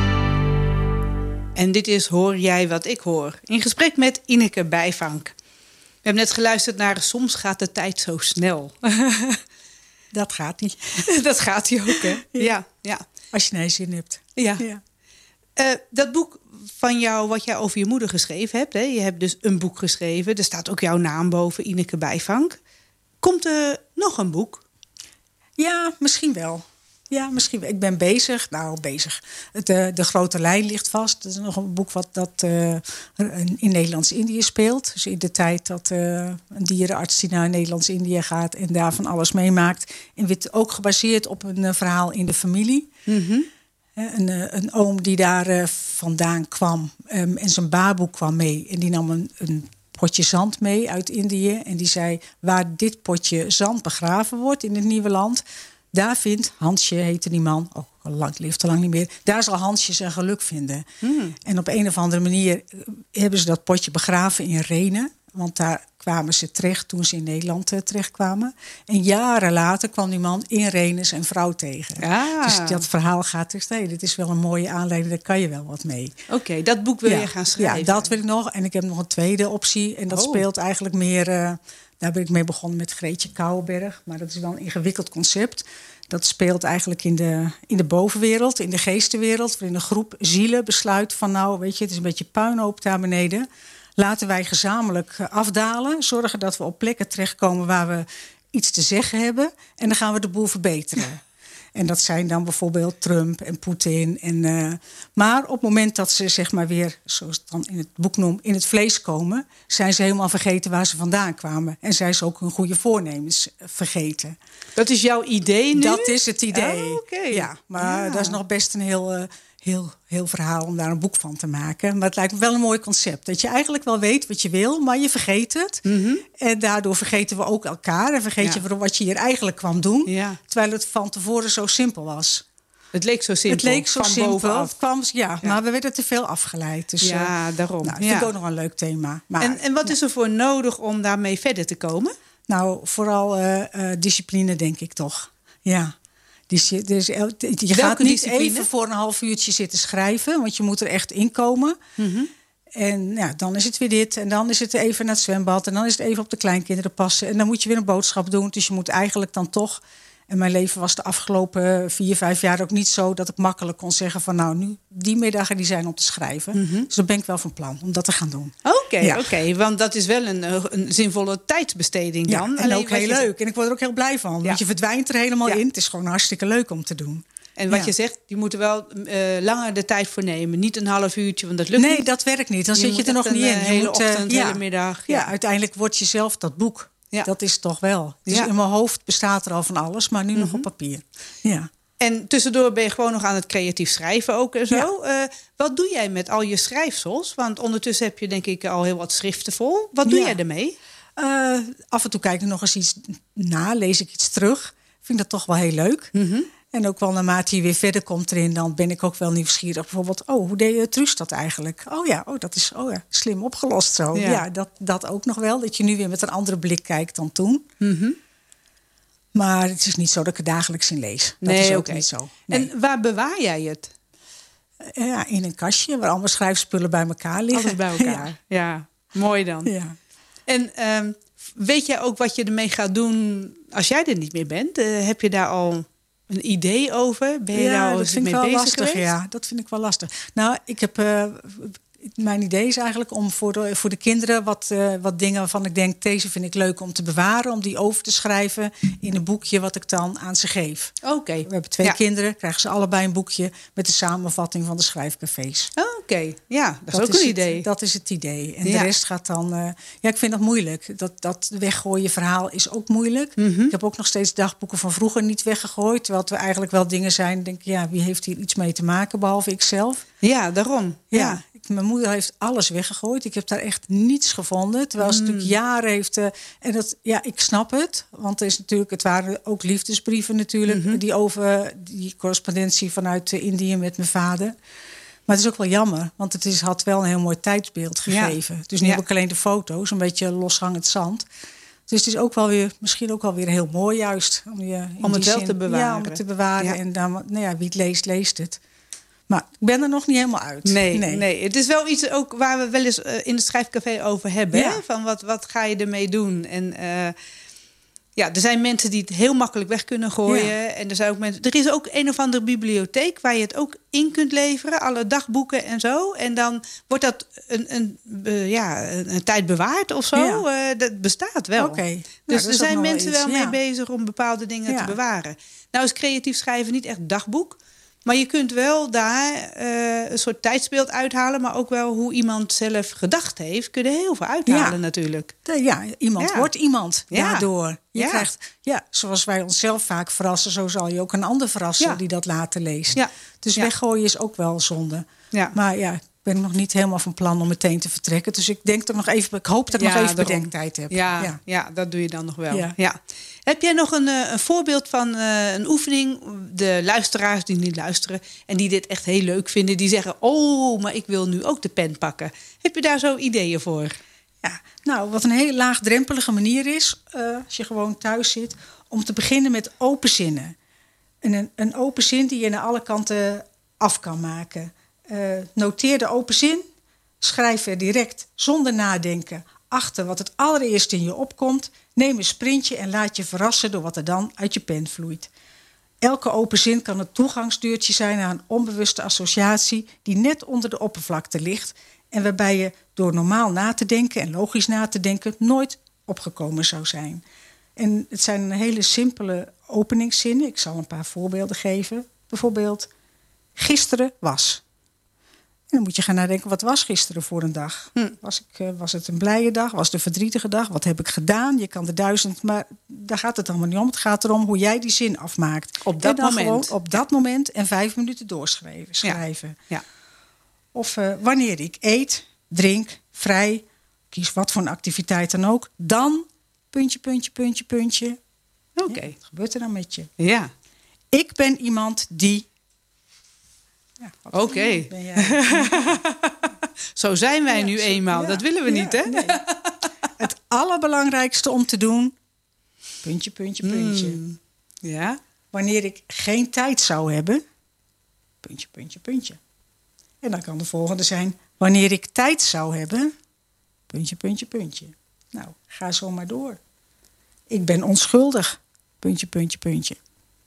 En dit is Hoor jij wat ik hoor? In gesprek met Ineke Bijvank. We hebben net geluisterd naar Soms gaat de tijd zo snel. Dat gaat niet. Dat gaat hij ook, hè? Ja. ja, ja. Als je nee zin hebt. Ja. ja. Uh, dat boek van jou, wat jij over je moeder geschreven hebt. Hè? Je hebt dus een boek geschreven. Er staat ook jouw naam boven, Ineke Bijvank. Komt er nog een boek? Ja, misschien wel. Ja, misschien wel. Ik ben bezig. Nou, bezig. De, de grote lijn ligt vast. Het is nog een boek wat dat uh, in Nederlands-Indië speelt. Dus in de tijd dat uh, een dierenarts die naar Nederlands-Indië gaat en daar van alles meemaakt. En wordt ook gebaseerd op een uh, verhaal in de familie. Mm-hmm. Uh, een, uh, een oom die daar uh, vandaan kwam um, en zijn baboe kwam mee. En die nam een, een potje zand mee uit Indië. En die zei, waar dit potje zand begraven wordt in het nieuwe land, daar vindt, Hansje heette die man, oh, lang, leeft al lang niet meer, daar zal Hansje zijn geluk vinden. Hmm. En op een of andere manier hebben ze dat potje begraven in Renen. Want daar kwamen ze terecht toen ze in Nederland uh, terechtkwamen. En jaren later kwam die man in Renen zijn vrouw tegen. Ah. Dus dat verhaal gaat dus, nee, dit is wel een mooie aanleiding, daar kan je wel wat mee. Oké, okay, dat boek wil ja, je gaan schrijven? Ja, dat wil ik nog. En ik heb nog een tweede optie. En dat oh. speelt eigenlijk meer, uh, daar ben ik mee begonnen met Greetje Kouwenberg. Maar dat is wel een ingewikkeld concept. Dat speelt eigenlijk in de, in de bovenwereld, in de geestenwereld, waarin een groep zielen besluit van, nou, weet je, het is een beetje puinhoop daar beneden. Laten wij gezamenlijk afdalen, zorgen dat we op plekken terechtkomen waar we iets te zeggen hebben. En dan gaan we de boel verbeteren. En dat zijn dan bijvoorbeeld Trump en Poetin. En, uh, maar op het moment dat ze zeg maar weer, zoals het dan in het boek noemt, in het vlees komen, zijn ze helemaal vergeten waar ze vandaan kwamen. En zijn ze ook hun goede voornemens vergeten. Dat is jouw idee nu? Dat is het idee. Oh, okay. Ja, maar ja. dat is nog best een heel, uh, heel, heel verhaal om daar een boek van te maken. Maar het lijkt me wel een mooi concept. Dat je eigenlijk wel weet wat je wil, maar je vergeet het. Mm-hmm. En daardoor vergeten we ook elkaar. En vergeet ja. je wat je hier eigenlijk kwam doen. Ja. Terwijl het van tevoren zo simpel was. Het leek zo simpel. Het leek zo van simpel. bovenaf. Kwam, ja, ja, maar we werden te veel afgeleid. Dus, ja, uh, daarom. Nou, dat ja. vind ik ook nog een leuk thema. Maar, en, en wat is er voor nodig om daarmee verder te komen? Nou, vooral uh, uh, discipline, denk ik toch. Ja. Dus je, dus, je Welke gaat niet discipline? even voor een half uurtje zitten schrijven, want je moet er echt in komen. Mm-hmm. En ja, dan is het weer dit. En dan is het even naar het zwembad. En dan is het even op de kleinkinderen passen. En dan moet je weer een boodschap doen. Dus je moet eigenlijk dan toch. En mijn leven was de afgelopen vier, vijf jaar ook niet zo dat ik makkelijk kon zeggen van nou, nu die middagen die zijn om te schrijven. Mm-hmm. Dus dan ben ik wel van plan om dat te gaan doen. Oké, okay, ja. okay, want dat is wel een, een zinvolle tijdsbesteding dan. Ja, en Alleen ook heel leuk. Zegt... En ik word er ook heel blij van. Ja. Want je verdwijnt er helemaal ja. in. Het is gewoon hartstikke leuk om te doen. En wat ja. je zegt, je moet er wel uh, langer de tijd voor nemen. Niet een half uurtje, want dat lukt nee, niet. Nee, dat werkt niet. Dan je zit je er nog niet in. Je hele moet, uh, ochtend, ja. hele middag. Ja. Ja. ja, uiteindelijk wordt je zelf dat boek. Ja. Dat is toch wel. Dus ja. in mijn hoofd bestaat er al van alles, maar nu mm-hmm. nog op papier. Ja. En tussendoor ben je gewoon nog aan het creatief schrijven ook en zo. Ja. Uh, wat doe jij met al je schrijfsels? Want ondertussen heb je denk ik al heel wat schriften vol. Wat doe ja. jij ermee? Uh, af en toe kijk ik nog eens iets na, lees ik iets terug. Vind dat toch wel heel leuk. Mm-hmm. En ook wel naarmate je weer verder komt erin, dan ben ik ook wel nieuwsgierig. Bijvoorbeeld, oh, hoe deed Truus dat eigenlijk? Oh ja, oh, dat is oh ja, slim opgelost zo. Ja, ja dat, dat ook nog wel. Dat je nu weer met een andere blik kijkt dan toen. Mm-hmm. Maar het is niet zo dat ik het dagelijks in lees. Dat nee, is ook okay. niet zo. Nee. En waar bewaar jij het? Ja, in een kastje waar allemaal schrijfspullen bij elkaar liggen. Alles bij elkaar, ja. ja. Mooi dan. Ja. En um, weet jij ook wat je ermee gaat doen als jij er niet meer bent? Uh, heb je daar al een idee over? Ben je ja, daar al dat vind mee ik wel bezig lastig. geweest? Ja, dat vind ik wel lastig. Nou, ik heb... Uh, Mijn idee is eigenlijk om voor de, voor de kinderen wat, uh, wat dingen waarvan ik denk, deze vind ik leuk om te bewaren, om die over te schrijven in een boekje wat ik dan aan ze geef. Oké. Okay. We hebben twee ja. kinderen, krijgen ze allebei een boekje met de samenvatting van de schrijfcafés. Oké, okay. ja, dat, dat is ook is een idee. Het, dat is het idee. En ja. de rest gaat dan... Uh, ja, ik vind dat moeilijk. Dat, dat weggooien verhaal is ook moeilijk. Mm-hmm. Ik heb ook nog steeds dagboeken van vroeger niet weggegooid. Terwijl het eigenlijk wel dingen zijn. Denk ik, ja, wie heeft hier iets mee te maken behalve ikzelf? Ja, daarom. Ja. ja. Mijn moeder heeft alles weggegooid. Ik heb daar echt niets gevonden. Terwijl ze mm. natuurlijk jaren heeft... Uh, en dat, ja, ik snap het. Want er is natuurlijk, het waren ook liefdesbrieven natuurlijk. Mm-hmm. Die over die correspondentie vanuit uh, Indië met mijn vader. Maar het is ook wel jammer. Want het is, had wel een heel mooi tijdsbeeld gegeven. Ja. Dus nu ja. heb ik alleen de foto's. Een beetje loshangend zand. Dus het is ook wel weer, misschien ook wel weer heel mooi juist. Om, je, om het wel zin, te bewaren. Ja, om het te bewaren. Ja. En dan, nou ja, wie het leest, leest het. Maar ik ben er nog niet helemaal uit. Nee, nee. nee. Het is wel iets ook waar we wel eens uh, in het schrijfcafé over hebben. Ja. Hè? Van wat, wat ga je ermee doen? En uh, ja, er zijn mensen die het heel makkelijk weg kunnen gooien. Ja. En er zijn ook mensen. Er is ook een of andere bibliotheek waar je het ook in kunt leveren. Alle dagboeken en zo. En dan wordt dat een, een, uh, ja, een, een tijd bewaard of zo. Ja. Uh, dat bestaat wel. Okay. Dus nou, er zijn wel mensen iets, wel mee ja. bezig om bepaalde dingen ja. te bewaren. Nou is creatief schrijven niet echt dagboek. Maar je kunt wel daar uh, een soort tijdsbeeld uithalen. Maar ook wel hoe iemand zelf gedacht heeft. Kun je heel veel uithalen ja. natuurlijk. De, ja, iemand ja. wordt iemand ja. daardoor. Je ja. krijgt, ja, zoals wij onszelf vaak verrassen. Zo zal je ook een ander verrassen ja. die dat later leest. Ja. Dus ja. weggooien is ook wel zonde. Ja. Maar ja, ik ben nog niet helemaal van plan om meteen te vertrekken. Dus ik denk dat ik nog even, ik hoop dat ik ja, nog even daarom. bedenktijd heb. Ja, ja. ja, dat doe je dan nog wel. Ja. Ja. Heb jij nog een, een voorbeeld van uh, een oefening? De luisteraars die niet luisteren en die dit echt heel leuk vinden. Die zeggen, oh, maar ik wil nu ook de pen pakken. Heb je daar zo ideeën voor? Ja, nou, wat een heel laagdrempelige manier is, uh, als je gewoon thuis zit, om te beginnen met open zinnen. En een, een open zin die je naar alle kanten af kan maken. Uh, noteer de open zin, schrijf er direct zonder nadenken achter wat het allereerste in je opkomt. Neem een sprintje en laat je verrassen door wat er dan uit je pen vloeit. Elke open zin kan een toegangsdeurtje zijn naar een onbewuste associatie die net onder de oppervlakte ligt en waarbij je door normaal na te denken en logisch na te denken nooit opgekomen zou zijn. En het zijn hele simpele openingszinnen. Ik zal een paar voorbeelden geven. Bijvoorbeeld, gisteren was. En dan moet je gaan nadenken, wat was gisteren voor een dag? Hm. Was, ik, uh, was het een blije dag? Was het een verdrietige dag? Wat heb ik gedaan? Je kan er duizend, maar daar gaat het allemaal niet om. Het gaat erom hoe jij die zin afmaakt. Op dat en dan moment. Gewoon op dat moment en vijf minuten doorschrijven. Schrijven. Ja. Ja. Of uh, wanneer ik eet, drink, vrij, kies wat voor een activiteit dan ook. Dan, puntje, puntje, puntje, puntje. Oké. Okay. Ja, wat gebeurt er dan met je? Ja. Ik ben iemand die... Ja, Oké. Okay. Zo zijn wij ja, nu zo, eenmaal. Ja, dat willen we ja, niet, hè? Nee. Het allerbelangrijkste om te doen... Puntje, puntje, puntje. Mm. Ja. Wanneer ik geen tijd zou hebben... Puntje, puntje, puntje. En dan kan de volgende zijn... Wanneer ik tijd zou hebben... Puntje, puntje, puntje. Nou, ga zo maar door. Ik ben onschuldig. Puntje, puntje, puntje.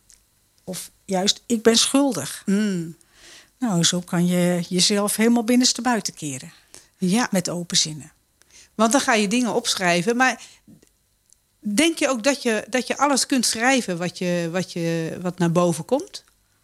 Of juist, ik ben schuldig. Mm. Nou, zo kan je jezelf helemaal binnenstebuiten keren. Ja. Met open zinnen. Want dan ga je dingen opschrijven. Maar denk je ook dat je, dat je alles kunt schrijven wat, je, wat, je, wat naar boven komt?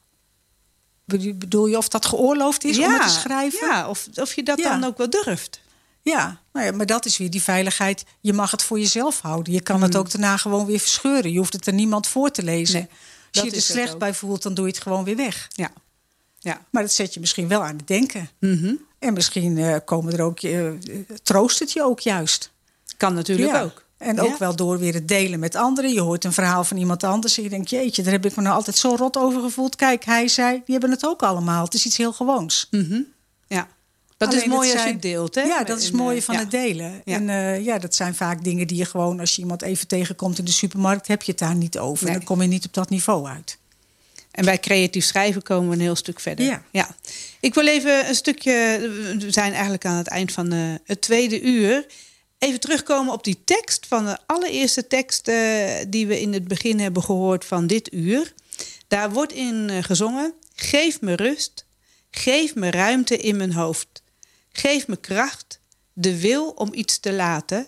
Bedoel je of dat geoorloofd is ja, om het te schrijven? Ja, of, of je dat ja. dan ook wel durft. Ja, nou ja, maar dat is weer die veiligheid. Je mag het voor jezelf houden. Je kan mm. het ook daarna gewoon weer verscheuren. Je hoeft het er niemand voor te lezen. Nee, Als je er slecht bij voelt, dan doe je het gewoon weer weg. Ja. Ja. Maar dat zet je misschien wel aan het denken. Mm-hmm. En misschien uh, komen er ook, uh, troost het je ook juist. Kan natuurlijk ja. ook. En ja. ook wel door weer het delen met anderen. Je hoort een verhaal van iemand anders en je denkt... jeetje, daar heb ik me nou altijd zo rot over gevoeld. Kijk, hij zei, die hebben het ook allemaal. Het is iets heel gewoons. Mm-hmm. Ja. Dat Alleen is mooi als zijn, je het deelt, hè? Ja, dat is het mooie van ja. het delen. Ja. En uh, ja, dat zijn vaak dingen die je gewoon... als je iemand even tegenkomt in de supermarkt... heb je het daar niet over. Nee. Dan kom je niet op dat niveau uit. En bij creatief schrijven komen we een heel stuk verder. Ja. Ja. Ik wil even een stukje... We zijn eigenlijk aan het eind van uh, het tweede uur. Even terugkomen op die tekst van de allereerste tekst... Uh, die we in het begin hebben gehoord van dit uur. Daar wordt in uh, gezongen... Geef me rust, geef me ruimte in mijn hoofd. Geef me kracht, de wil om iets te laten.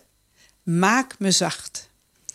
Maak me zacht.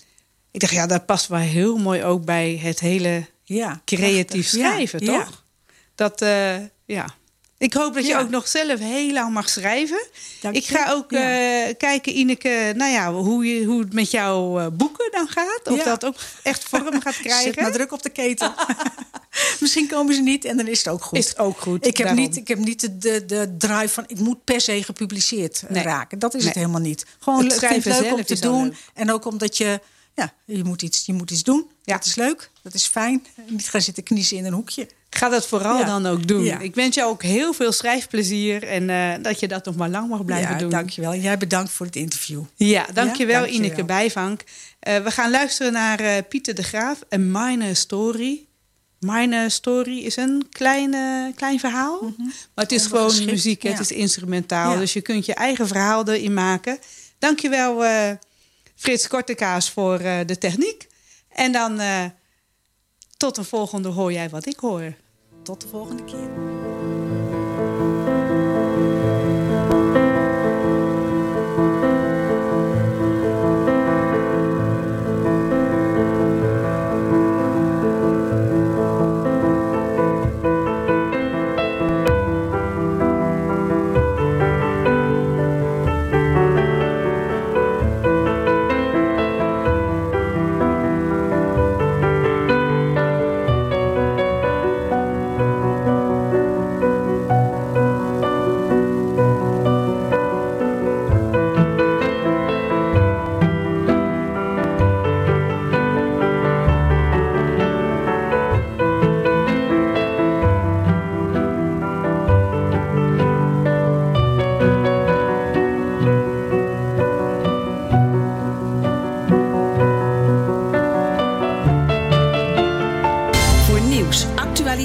Ik dacht, ja, dat past wel heel mooi ook bij het hele... Ja, creatief schrijven, ja, toch? Ja. Dat, uh, ja. Ik hoop dat je ja. ook nog zelf heel lang mag schrijven. Dank ik ga ook ja. uh, kijken, Ineke, nou ja, hoe, je, hoe het met jouw uh, boeken dan gaat. Of ja. dat ook echt vorm gaat krijgen. Zet maar druk op de ketel. Misschien komen ze niet en dan is het ook goed. Is het ook goed, Ik heb niet, ik heb niet de, de, de drive van, ik moet per se gepubliceerd nee. raken. Dat is nee. het helemaal niet. Gewoon het schrijven leuk om te doen. Leuk. En ook omdat je... Ja, je moet iets, je moet iets doen. Ja. Dat is leuk, dat is fijn. Niet gaan zitten kniezen in een hoekje. Ga dat vooral ja. dan ook doen. Ja. Ik wens jou ook heel veel schrijfplezier. En uh, dat je dat nog maar lang mag blijven ja, doen. Dankjewel. Jij bedankt voor het interview. Ja, dankjewel, ja, dankjewel. Ineke Bijvank. Uh, we gaan luisteren naar uh, Pieter de Graaf. En Meine Story. Meine Story is een klein, uh, klein verhaal. Mm-hmm. Maar het is gewoon muziek. Ja. Het is instrumentaal. Ja. Dus je kunt je eigen verhaal erin maken. Dankjewel... Uh, Frits Kortekaas voor uh, de techniek. En dan uh, tot een volgende Hoor Jij Wat Ik Hoor. Tot de volgende keer.